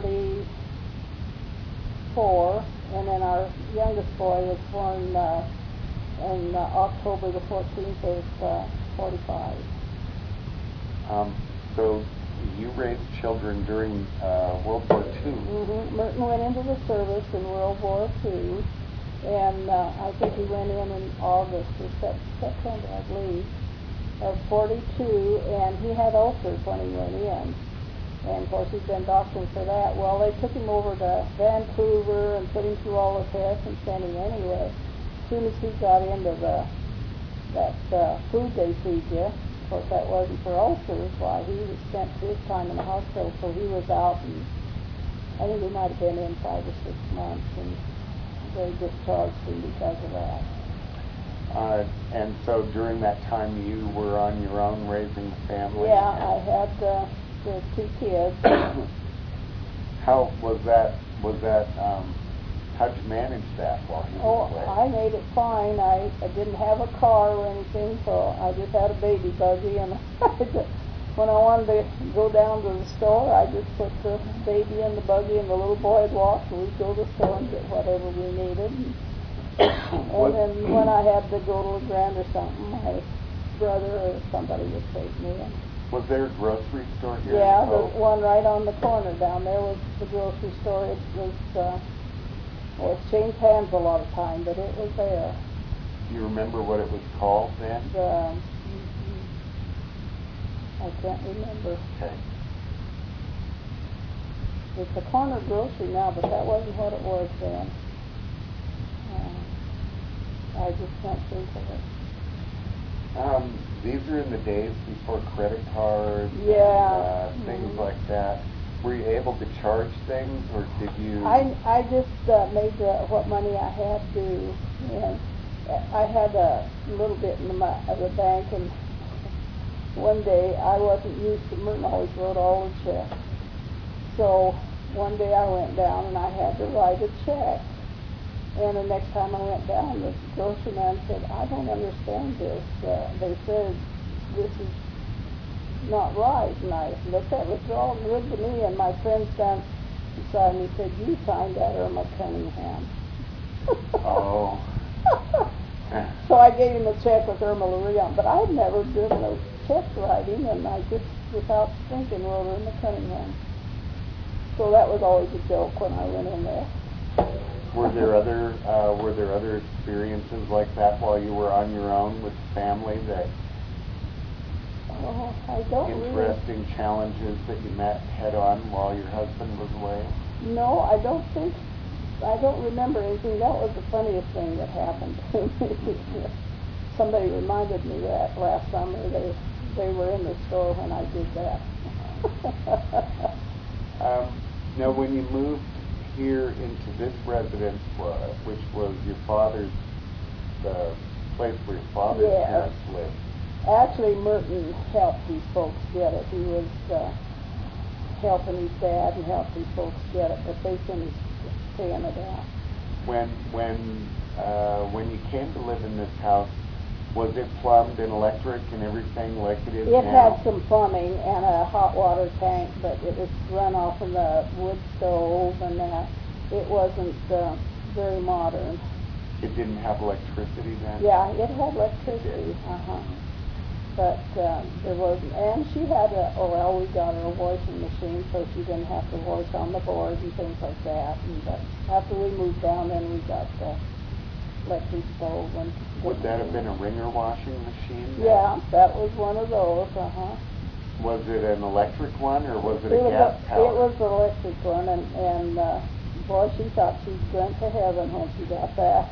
forty-four, and then our youngest boy was born uh, in uh, October the fourteenth of uh, forty-five. Um, so you raised children during uh, World War Two. Mm-hmm. Merton went into the service in World War Two, and uh, I think he went in in August or sep- September, I believe, of forty-two, and he had ulcers when he went in. And of course he'd been doctoring for that. Well, they took him over to Vancouver and put him through all the tests and sent him anyway. As soon as he got into the that uh, food they feed you, of course that wasn't for ulcers, why he was spent his time in the hospital, so he was out, and I think he might have been in five or six months, and they discharged him because of that. Uh, and so during that time you were on your own raising the family? Yeah, I had uh, the two kids. How was that, was that, um, how'd you manage that while he Oh, was away? I made it fine. I, I didn't have a car or anything, so I just had a baby buggy, and I just, when I wanted to go down to the store, I just put the baby in the buggy, and the little boy would walk, and we'd go to the store and get whatever we needed. And then when I had to go to a grand or something, my brother or somebody would take me. And was there a grocery store here? yeah, in the Cove? one right on the corner down there was the grocery store. It was, uh, well, it changed hands a lot of time, but it was there. Do you remember what it was called then? The, I can't remember. Okay. It's a corner grocery now, but that wasn't what it was then. Uh, I just can't think of it. Um, these are in the days before credit cards Yeah. and uh, things Mhm. like that. Were you able to charge things, or did you? I, I just uh, made the, what money I had do, and I had a little bit in the, mo- of the bank, and one day I wasn't used to, Merton always wrote all the checks. So one day I went down and I had to write a check. And the next time I went down, the grocery man said, I don't understand this. Uh, they said, this is not right. And I looked at it, it's all good to me. And my friend stand beside me said, you signed that, Irma Cunningham. Oh. So I gave him a check with Irma Lurie, but I'd never done no check writing, and I just, without thinking, wrote Irma Cunningham. So that was always a joke when I went in there. Were there other uh, were there other experiences like that while you were on your own with family, that Oh, I don't interesting really. challenges that you met head on while your husband was away? No, I don't think. I don't remember anything. That was the funniest thing that happened to me. Somebody reminded me that last summer. They they were in the store when I did that. um, now, when you moved here into this residence, uh, which was your father's, the place where your father's Yeah. parents lived. Actually, Merton helped these folks get it. He was uh, helping his dad and helped these folks get it, but they finished paying it out. When when uh, when you came to live in this house, was it plumbed and electric and everything like it is It now? had some plumbing and a hot water tank, but it was run off of the wood stove, and that. It wasn't uh, very modern. It didn't have electricity then? Yeah, it had electricity, uh-huh. But uh, there wasn't, and she had a, oh, well, we got her a washing machine, so she didn't have to wash on the board and things like that. And, but after we moved down, then we got the electric stove. And Would that have been a Ringer washing machine? then? Yeah, that was one of those, uh-huh. Was it an electric one, or was it, It a was, gas a, powered? it was an electric one, and, and uh, boy, she thought she went to heaven when she got that.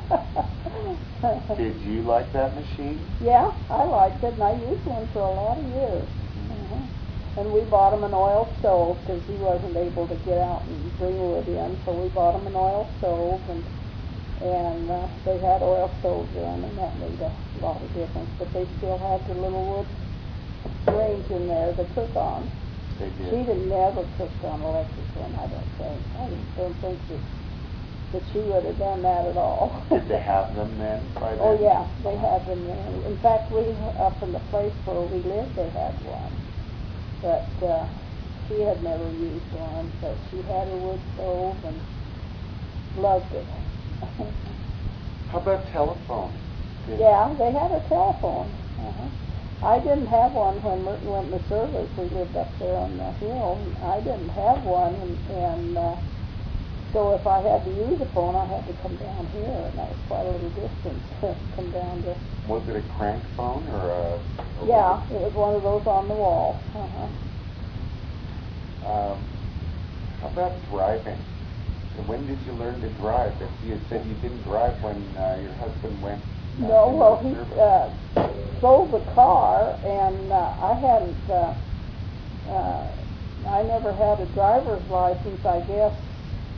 Did you like that machine? Yeah, I liked it, and I used one for a lot of years. Uh-huh. And we bought him an oil stove because he wasn't able to get out and bring wood in, so we bought him an oil stove, and and uh, they had oil stoves in, and that made a lot of difference. But they still had the little wood range in there to cook on. They did. She didn't never cooked on electric one, I don't think. I don't think that, that she would have done that at all. Did they have them then? By then? Oh yeah, they had them there. In fact, we up in the place where we lived, they had one, but uh, she had never used one. But she had a wood stove and loved it. How about telephone? Did Yeah, they had a telephone. Uh-huh. I didn't have one when Merton went to service. We lived up there on the hill. And I didn't have one, and, and uh, so if I had to use a phone, I had to come down here, and that was quite a little distance to come down to. Was it a crank phone or a? Or Yeah, was it was one of those on the wall. Uh-huh. it, um, how about driving? And when did you learn to drive? If you said you didn't drive when uh, your husband went. Uh, No, into well, the he service. uh, sold the car, and uh, I hadn't, uh, uh, I never had a driver's license, I guess,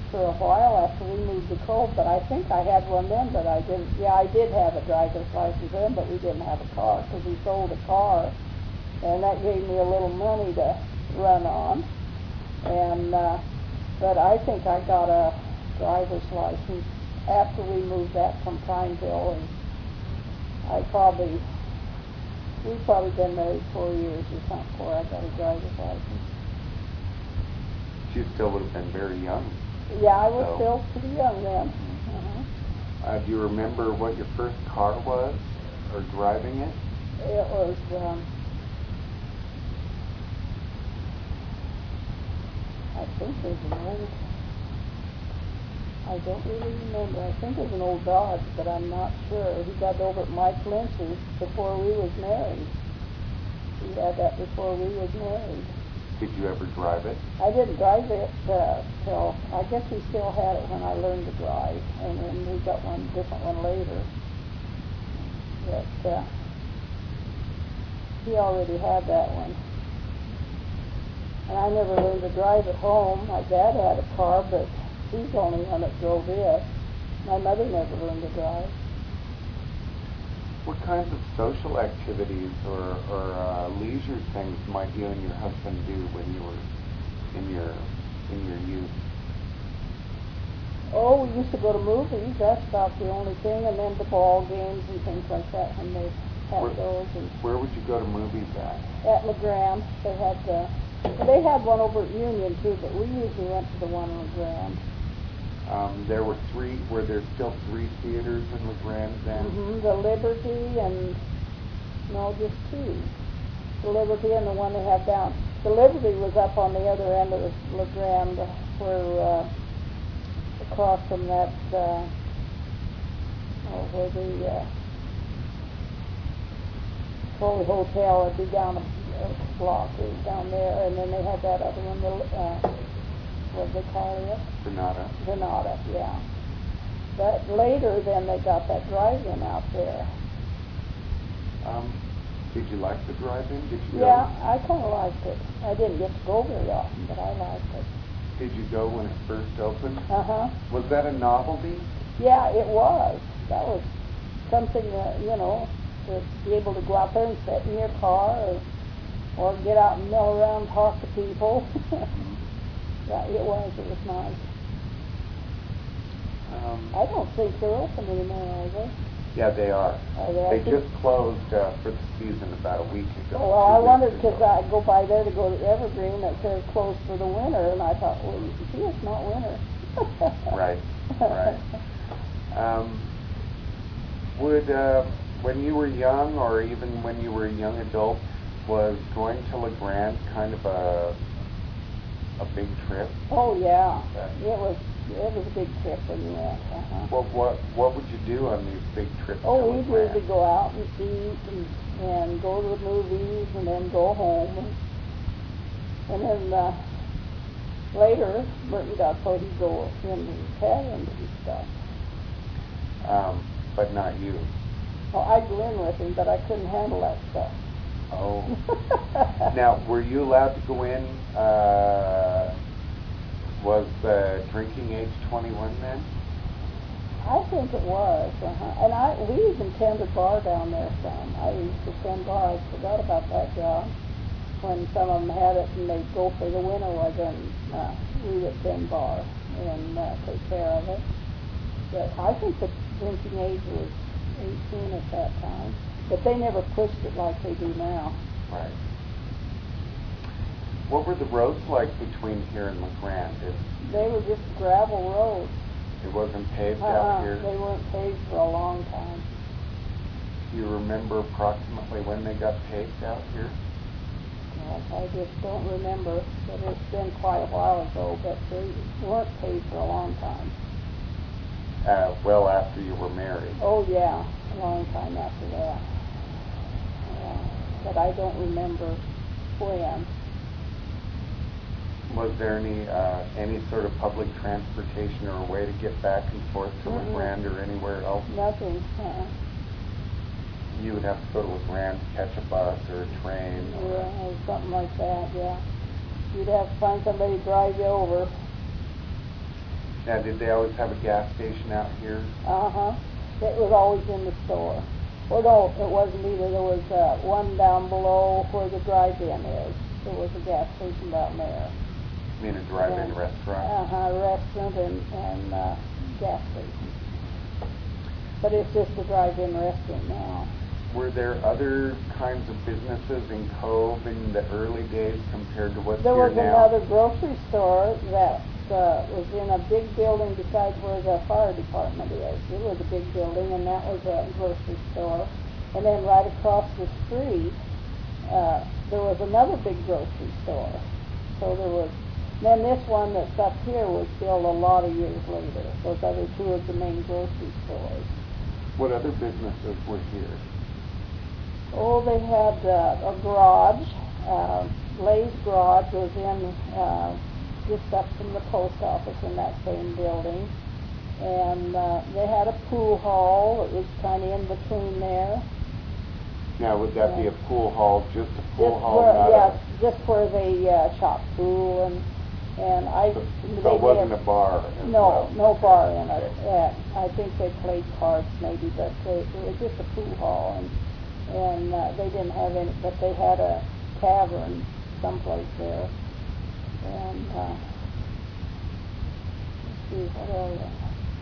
for a while after we moved to Cove, but I think I had one then, but I didn't. Yeah, I did have a driver's license then, but we didn't have a car because we sold a car, and that gave me a little money to run on. And uh, but I think I got a driver's license after we moved back from Pineville, and I probably we've probably been married four years or something before I got a driver's license. You still would have been very young. Yeah, I was so. still pretty young then. Uh-huh. Uh, do you remember what your first car was, or driving it? It was, um, I think it was an old, I don't really remember. I think it was an old Dodge, but I'm not sure. He got over at Mike Lynch's before we was married. He had that before we was married. Did you ever drive it? I didn't drive it uh, till, I guess he still had it when I learned to drive, and then we got one different one later. But uh, he already had that one. And I never learned to drive at home. My dad had a car, but he's the only one that drove it. My mother never learned to drive. What kinds of social activities or, or uh, leisure things might you and your husband do when you were in your in your youth? Oh, we used to go to movies. That's about the only thing, and then the ball games and things like that when they had where, those. And where would you go to movies at? At LeGrand, they had the. They had one over at Union too, but we usually went to the one in LeGrand. Um, there were three. Were there still three theaters in LeGrand then? Mm-hmm. The Liberty and no, just two. The Liberty and the one they have down. The Liberty was up on the other end of the LeGrand, where uh, across from that. Uh, oh, where the uh, Foley Hotel would be down a, a block or down there, and then they had that other one. The, uh, what do they call it? Granada. Granada, yeah. But later, then they got that drive-in out there. Um, did you like the drive-in? Did you Yeah, go? I kind of liked it. I didn't get to go very often, but I liked it. Did you go when it first opened? Uh-huh. Was that a novelty? Yeah, it was. That was something that, you know, to be able to go out there and sit in your car or, or get out and mill around and talk to people. Yeah, it was. It was nice. Um, I don't think they're open anymore, are they? yeah, they are. Are they? They just closed uh, for the season about a week ago. Oh, well, I wondered because I go by there to go to Evergreen. It says closed for the winter, and I thought, well, you can see it's not winter. Right, right. Um, would uh, when you were young, or even when you were a young adult, was going to LeGrand kind of a a big trip? Oh yeah, it was. It was a big trip when you went. Uh-huh. What what what would you do on these big trips? Oh, to we'd LeGrand? usually go out and eat and, and go to the movies and then go home. And, and then uh, later, Merton got so he'd go in the Italian and stuff. Um, but not you. Well, I'd go in with him, but I couldn't handle that stuff. Oh. Now, were you allowed to go in? Uh, was uh, drinking age twenty-one then? I think it was, uh-huh. And I we even tended bar down there some. I used to tend bar. I forgot about that job. When some of them had it and they'd go for the winter, well then uh, we would tend bar and uh, take care of it. But I think the drinking age was eighteen at that time. But they never pushed it like they do now. Right. What were the roads like between here and LeGrand? It, They were just gravel roads. it wasn't paved Uh, out here? they weren't paved for a long time. Do you remember approximately when they got paved out here? Yes, I just don't remember. But it's been quite a while ago, but they weren't paved for a long time. Uh, well after you were married. Oh yeah, a long time after that. Yeah. But I don't remember when. Was there any uh, any sort of public transportation or a way to get back and forth to Mm-mm. LeGrand or anywhere else? Nothing. Uh-uh. You would have to go to LeGrand to catch a bus or a train. Or Yeah, or something like that, yeah. You'd have to find somebody to drive you over. Now, did they always have a gas station out here? Uh-huh. It was always in the store. Well, no, it wasn't either. There was uh, one down below where the drive-in is. There was a gas station down there. You mean a drive-in restaurant? Uh-huh, restaurant and, and uh, gas station. But it's just a drive-in restaurant now. Were there other kinds of businesses in Cove in the early days compared to what's there here was now? Another grocery store that uh, was in a big building beside where the fire department is. It was a big building, and that was a grocery store. And then right across the street, uh, there was another big grocery store. So there was. Then this one that's up here was built a lot of years later. Those other two of the main grocery stores. What other businesses were here? Oh, they had uh, a garage. Uh, Lay's Garage was in uh, just up from the post office in that same building. And uh, they had a pool hall. It was kind of in between there. Now, would that yeah. be a pool hall, just a pool just hall? Where, not yes, a, just where they uh, shop pool and and I. So, they so it wasn't did, a bar? No, well. no bar in it. Yeah, I think they played cards maybe, but they, it was just a pool hall, and and uh, they didn't have any, but they had a tavern someplace there, and uh, let's see what else.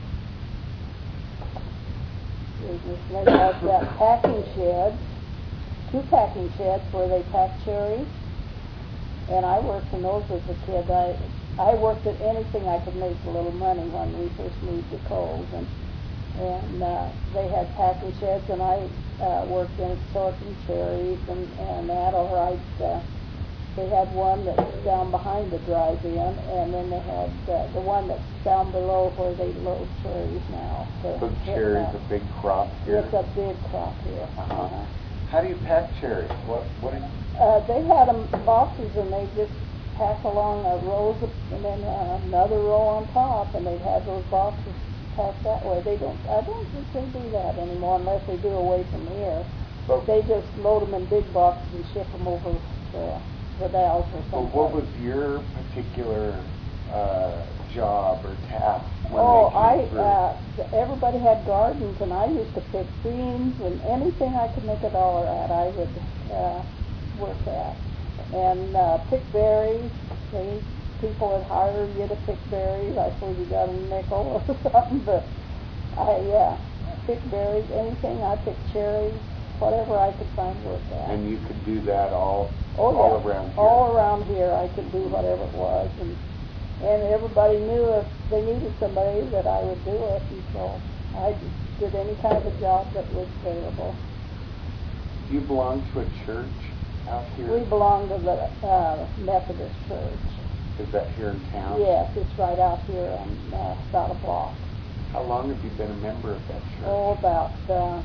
Business. They had that packing shed, two packing sheds where they packed cherries, and I worked in those as a kid. I I worked at anything I could make a little money when we first moved to Cove, and and uh, they had packing sheds, and I uh, worked in sorting cherries and and that. Or I uh, they had one that's down behind the drive-in, and then they had uh, the one that's down below where they load cherries now. So cherries a big crop here? It's a big crop here. Uh-huh. Uh-huh. How do you pack cherries? What what? Is, Uh, they had them boxes, and they just pack along a rows of, and then uh, another row on top, and they'd have those boxes packed that way. They don't. I don't think they do that anymore unless they do away from here. so, They just load them in big boxes and ship them over to the Dalles or so something. what was your particular uh, job or task when Oh, they I, came through? uh, everybody had gardens, and I used to pick beans and anything I could make a dollar at, I would uh, work at. And uh, pick berries. They, people would hire you to pick berries. I suppose you got a nickel or something, but I uh, pick berries, anything. I picked cherries, whatever I could find work at. And you could do that all Oh, all yeah. around here? All around here, I could do whatever it was, and and everybody knew if they needed somebody that I would do it, and so I did any kind of a job that was available. Do you belong to a church out here? We belong to the uh, Methodist Church. Is that here in town? Yes, it's right out here on uh, about a block. How long have you been a member of that church? Oh, about uh,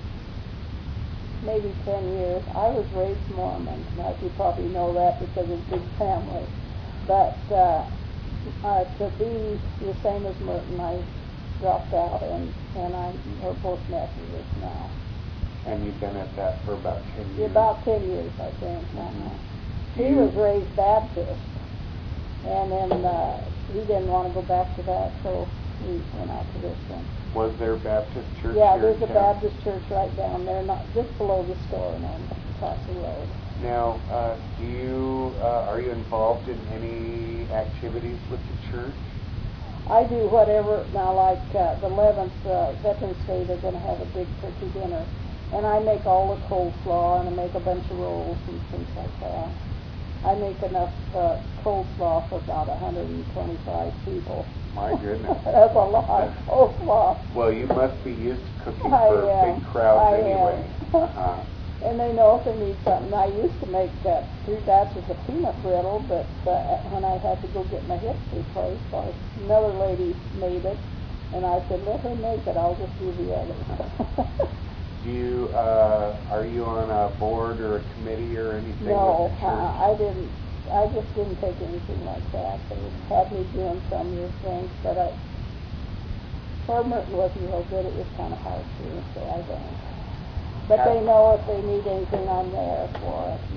maybe ten years. I was raised Mormon. Now, you probably know that because of big family. But uh, uh, to be the same as Merton, I dropped out, and, and I'm, we're both Methodists now. And you've been at that for about ten years? About ten years, I think. Mm-hmm. Uh-huh. He was raised Baptist, and then uh, he didn't want to go back to that, so we went out to this one. Was there a Baptist church Yeah, here in there's a town? Baptist church right down there, not just below the store and then across the road. Now, uh, do you uh, are you involved in any activities with the church? I do whatever. Now, like uh, the eleventh uh, Veterans Day, they're going to have a big turkey dinner, and I make all the coleslaw, and I make a bunch of rolls and things like that. I make enough uh, coleslaw for about one hundred twenty-five people. My goodness. That's a lot of coleslaw. Well, you must be used to cooking I for am. big crowds I anyway. am. Uh-huh. And they know if they need something. I used to make uh, three batches of peanut brittle, but uh, when I had to go get my hips replaced, I, another lady made it, and I said, let her make it, I'll just do the others. Do you, uh, are you on a board or a committee or anything No, with the church? uh, I didn't. I just didn't take anything like that. They had me doing some of the things, but I, Fort Merton wasn't real good. It was kind of hard to, so I don't. But Have- they know if they need anything, I'm there for it.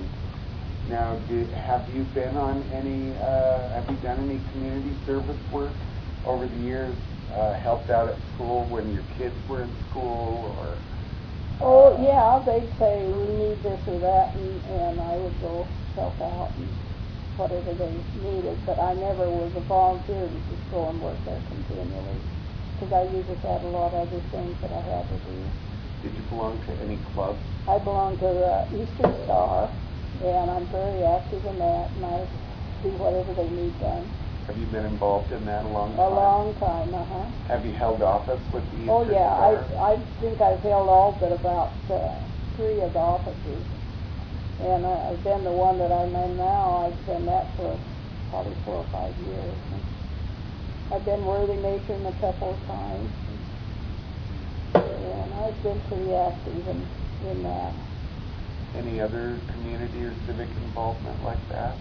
Now, do, have you been on any, uh, have you done any community service work? over the years uh, helped out at school when your kids were in school, or? Oh, yeah, they'd say, we need this or that, and, and I would go help out and whatever they needed, but I never was a volunteer to just go and work there continually, because I usually had a lot of other things that I had to do. Did you belong to any clubs? I belong to the Eastern Star, and I'm very active in that, and I do whatever they need done. Have you been involved in that a long A time? long time, uh-huh. Have you held office with the Eastern Oh, yeah, Star? I, I think I've held all but about uh, three of the offices. And uh, I've been the one that I'm in now. I've been that for probably four or five years. I've been worthy matron a couple of times. And I've been pretty active in, in that. Any other community or civic involvement like that?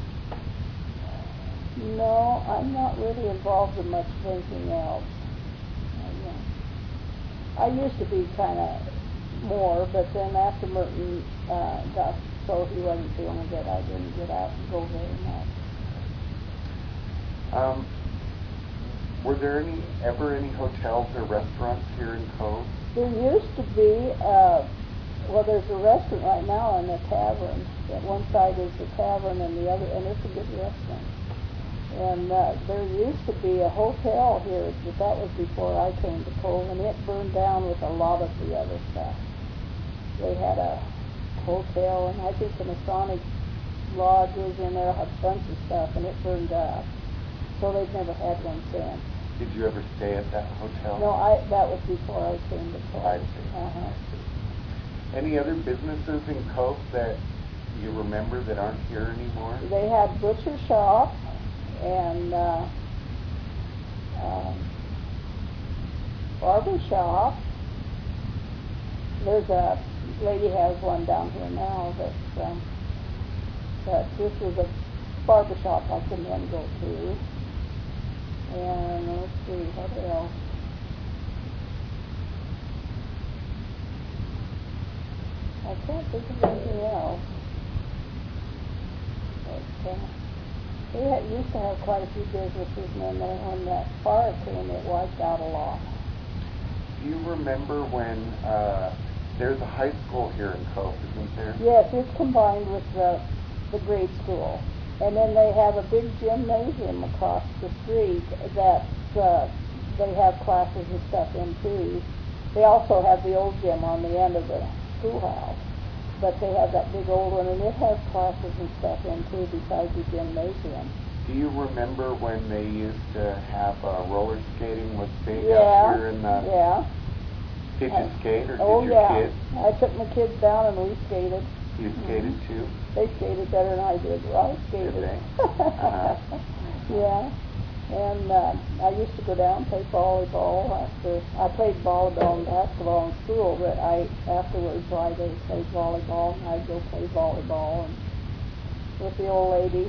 No, I'm not really involved in much of anything else. I, uh, I used to be kind of more, but then after Merton uh, got so he wasn't feeling good, I didn't get out and go very much. Um, were there any ever any hotels or restaurants here in Cove? There used to be, uh, well, there's a restaurant right now and a tavern. At one side is the tavern and the other, and it's a good restaurant. And uh, there used to be a hotel here, but that was before I came to Cove, and it burned down with a lot of the other stuff. They had a hotel, and I think the Masonic Lodge was in there, a bunch of stuff, and it burned up. So they've never had one since. Did you ever stay at that hotel? No, I that was before I came to Cove. I see. Uh-huh. Any other businesses in Cove that you remember that aren't here anymore? They had butcher shop and uh, um, barber shop. There's a lady has one down here now, but um, but this was a barber shop I can then go to. And let's see, what else? I can't think of anything else. But uh, we had, used to have quite a few businesses, and then when that fire came, it wiped out a lot. Do you remember when uh, there's a high school here in Cove, isn't there? Yes, it's combined with the the grade school. And then they have a big gymnasium across the street that uh, they have classes and stuff in too. They also have the old gym on the end of the schoolhouse, but they have that big old one, and it has classes and stuff in too besides the gymnasium. Do you remember when they used to have uh, roller skating was big Yeah, out here in the... yeah. Did you skate or Oh, did your yeah. kids? I took my kids down and we skated. You skated Mhm. too? They skated better than I did. Well, I skated. Did they? Uh-huh. Yeah. And uh, I used to go down and play volleyball after I played volleyball and basketball in school, but I afterwards I they played volleyball and I'd go play volleyball and with the old ladies.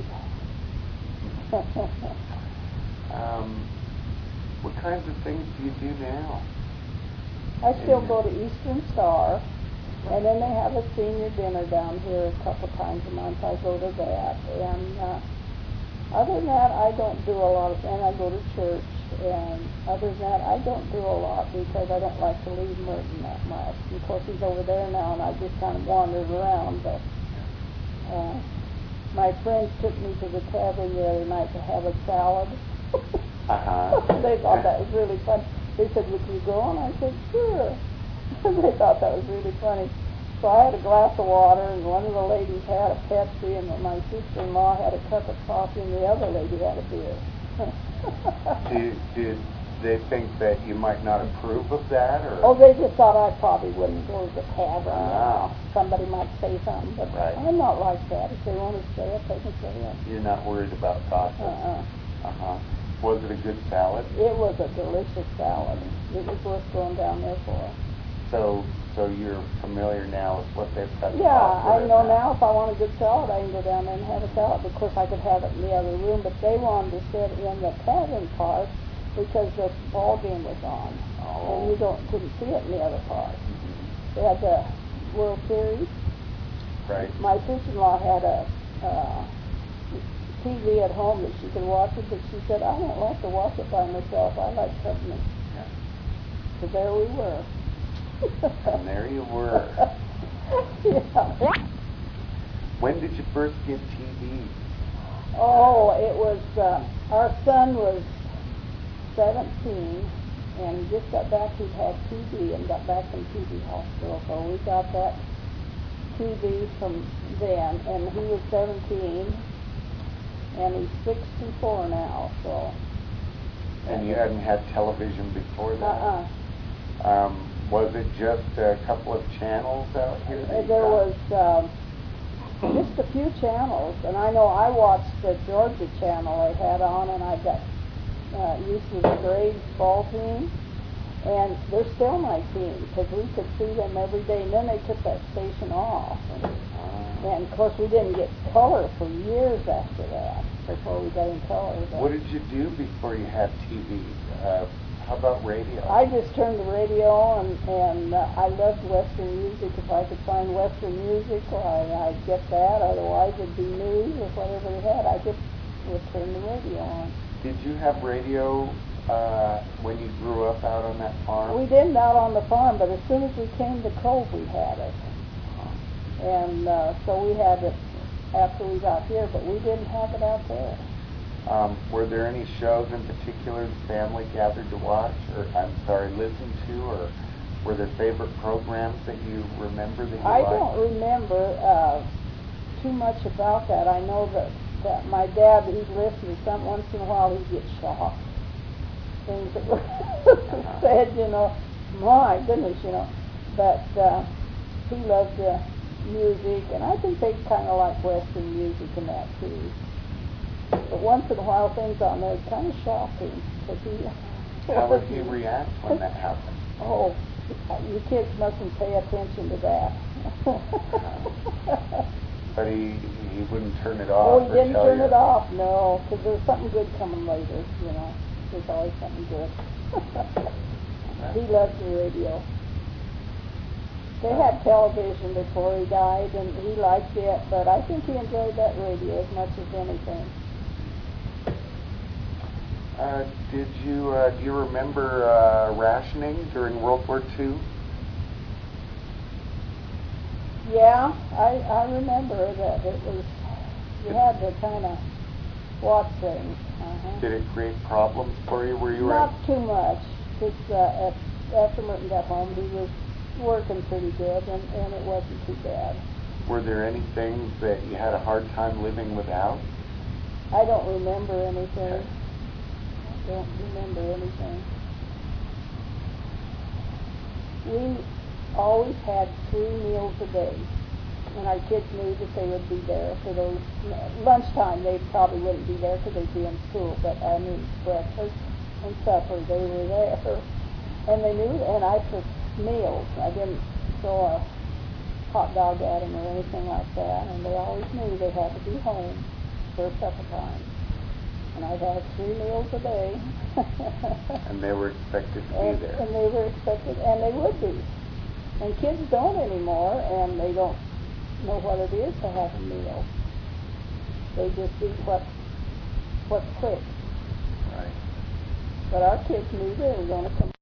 um, what kinds of things do you do now? I still go to Eastern Star, and then they have a senior dinner down here a couple times a month. I go to that, and uh, other than that, I don't do a lot of. And I go to church, and other than that, I don't do a lot because I don't like to leave Merton that much. Of course, he's over there now, and I just kind of wandered around. But uh, my friends took me to the tavern the other night to have a salad. Uh-huh. They thought that was really fun. They said, would you go? And I said, sure. They thought that was really funny. So I had a glass of water, and one of the ladies had a Pepsi, and my sister-in-law had a cup of coffee, and the other lady had a beer. did, did they think that you might not approve of that? Or? Oh, they just thought I probably wouldn't go to the tavern. Ah. Somebody might say something, but Right. I'm not like that. If they want to stay up, they can stay up. You're not worried about gossip? Uh-uh. Uh-huh. Was it a good salad? It was a delicious salad. It was worth going down there for. So, so you're familiar now with what they've cut. Yeah, I know now if I want a good salad, I can go down there and have a salad. Of course, I could have it in the other room, but they wanted to sit in the tavern part because the ball game was on, Oh. and you don't couldn't see it in the other part. Mm-hmm. They had the World Series. Right. My sister-in-law had a uh, T V at home that she could watch it, but she said, I don't like to watch it by myself. I like company. Yeah. So there we were. And there you were. Yeah. When did you first get T V? Oh, it was, uh, our son was seventeen, and he just got back, he'd had T V and got back from T V hospital, so we got that T V from then, and he was seventeen, and he's sixty-four now, so. And you hadn't had television before that? Uh-uh. Um, was it just a couple of channels out here? Uh, there was um, just a few channels, and I know I watched the Georgia channel they had on, and I got uh, used to the Braves ball team, and they're still my team, because we could see them every day, and then they took that station off. And, Uh, and of course, we didn't get color for years after that, before we got in color. But what did you do before you had T V? Uh, how about radio? I just turned the radio on, and, and uh, I loved Western music. If I could find Western music, I, I'd get that. Otherwise, it'd be news or whatever they had. I just would turn the radio on. Did you have radio uh, when you grew up out on that farm? We didn't out on the farm, but as soon as we came to Cove, we had it. And uh, so we had it after we got here, but we didn't have it out there. Um, were there any shows in particular the family gathered to watch, or I'm sorry, listen to, or were there favorite programs that you remember that you I liked? don't remember uh, too much about that. I know that, that my dad, he'd listen to some, once in a while he'd get shocked. Things that were said, you know, my goodness, you know. But uh, he loved uh, music, and I think they kind of like Western music and that too. But once in a while, things on there kind of shocked him. Cause he, How would he react when that happened? Oh, you kids mustn't pay attention to that. But he he wouldn't turn it off. Oh, he or didn't tell turn you. it off, no, because there's something good coming later, you know. There's always something good. He loved the radio. They had television before he died, and he liked it, but I think he enjoyed that radio as much as anything. Uh, did you uh, do you remember uh, rationing during World War Two? Yeah, I I remember that it was, you had to kind of watch things. Uh-huh. Did it create problems for you? Were you Not too much, because uh, after Merton got home, he was working pretty good, and, and it wasn't too bad. Were there any things that you had a hard time living without? I don't remember anything. I don't remember anything. We always had three meals a day, and our kids knew that they would be there for those. Lunchtime, they probably wouldn't be there because they'd be in school, but I mean breakfast and supper, they were there. And they knew, and I took meals. I didn't throw a hot dog at them or anything like that, and they always knew they had to be home for supper time. And I'd have three meals a day. And they were expected to and, be there. and they were expected, and they would be. And kids don't anymore, and they don't know what it is to have a meal. They just eat what, what's quick. Right. But our kids knew they were going to come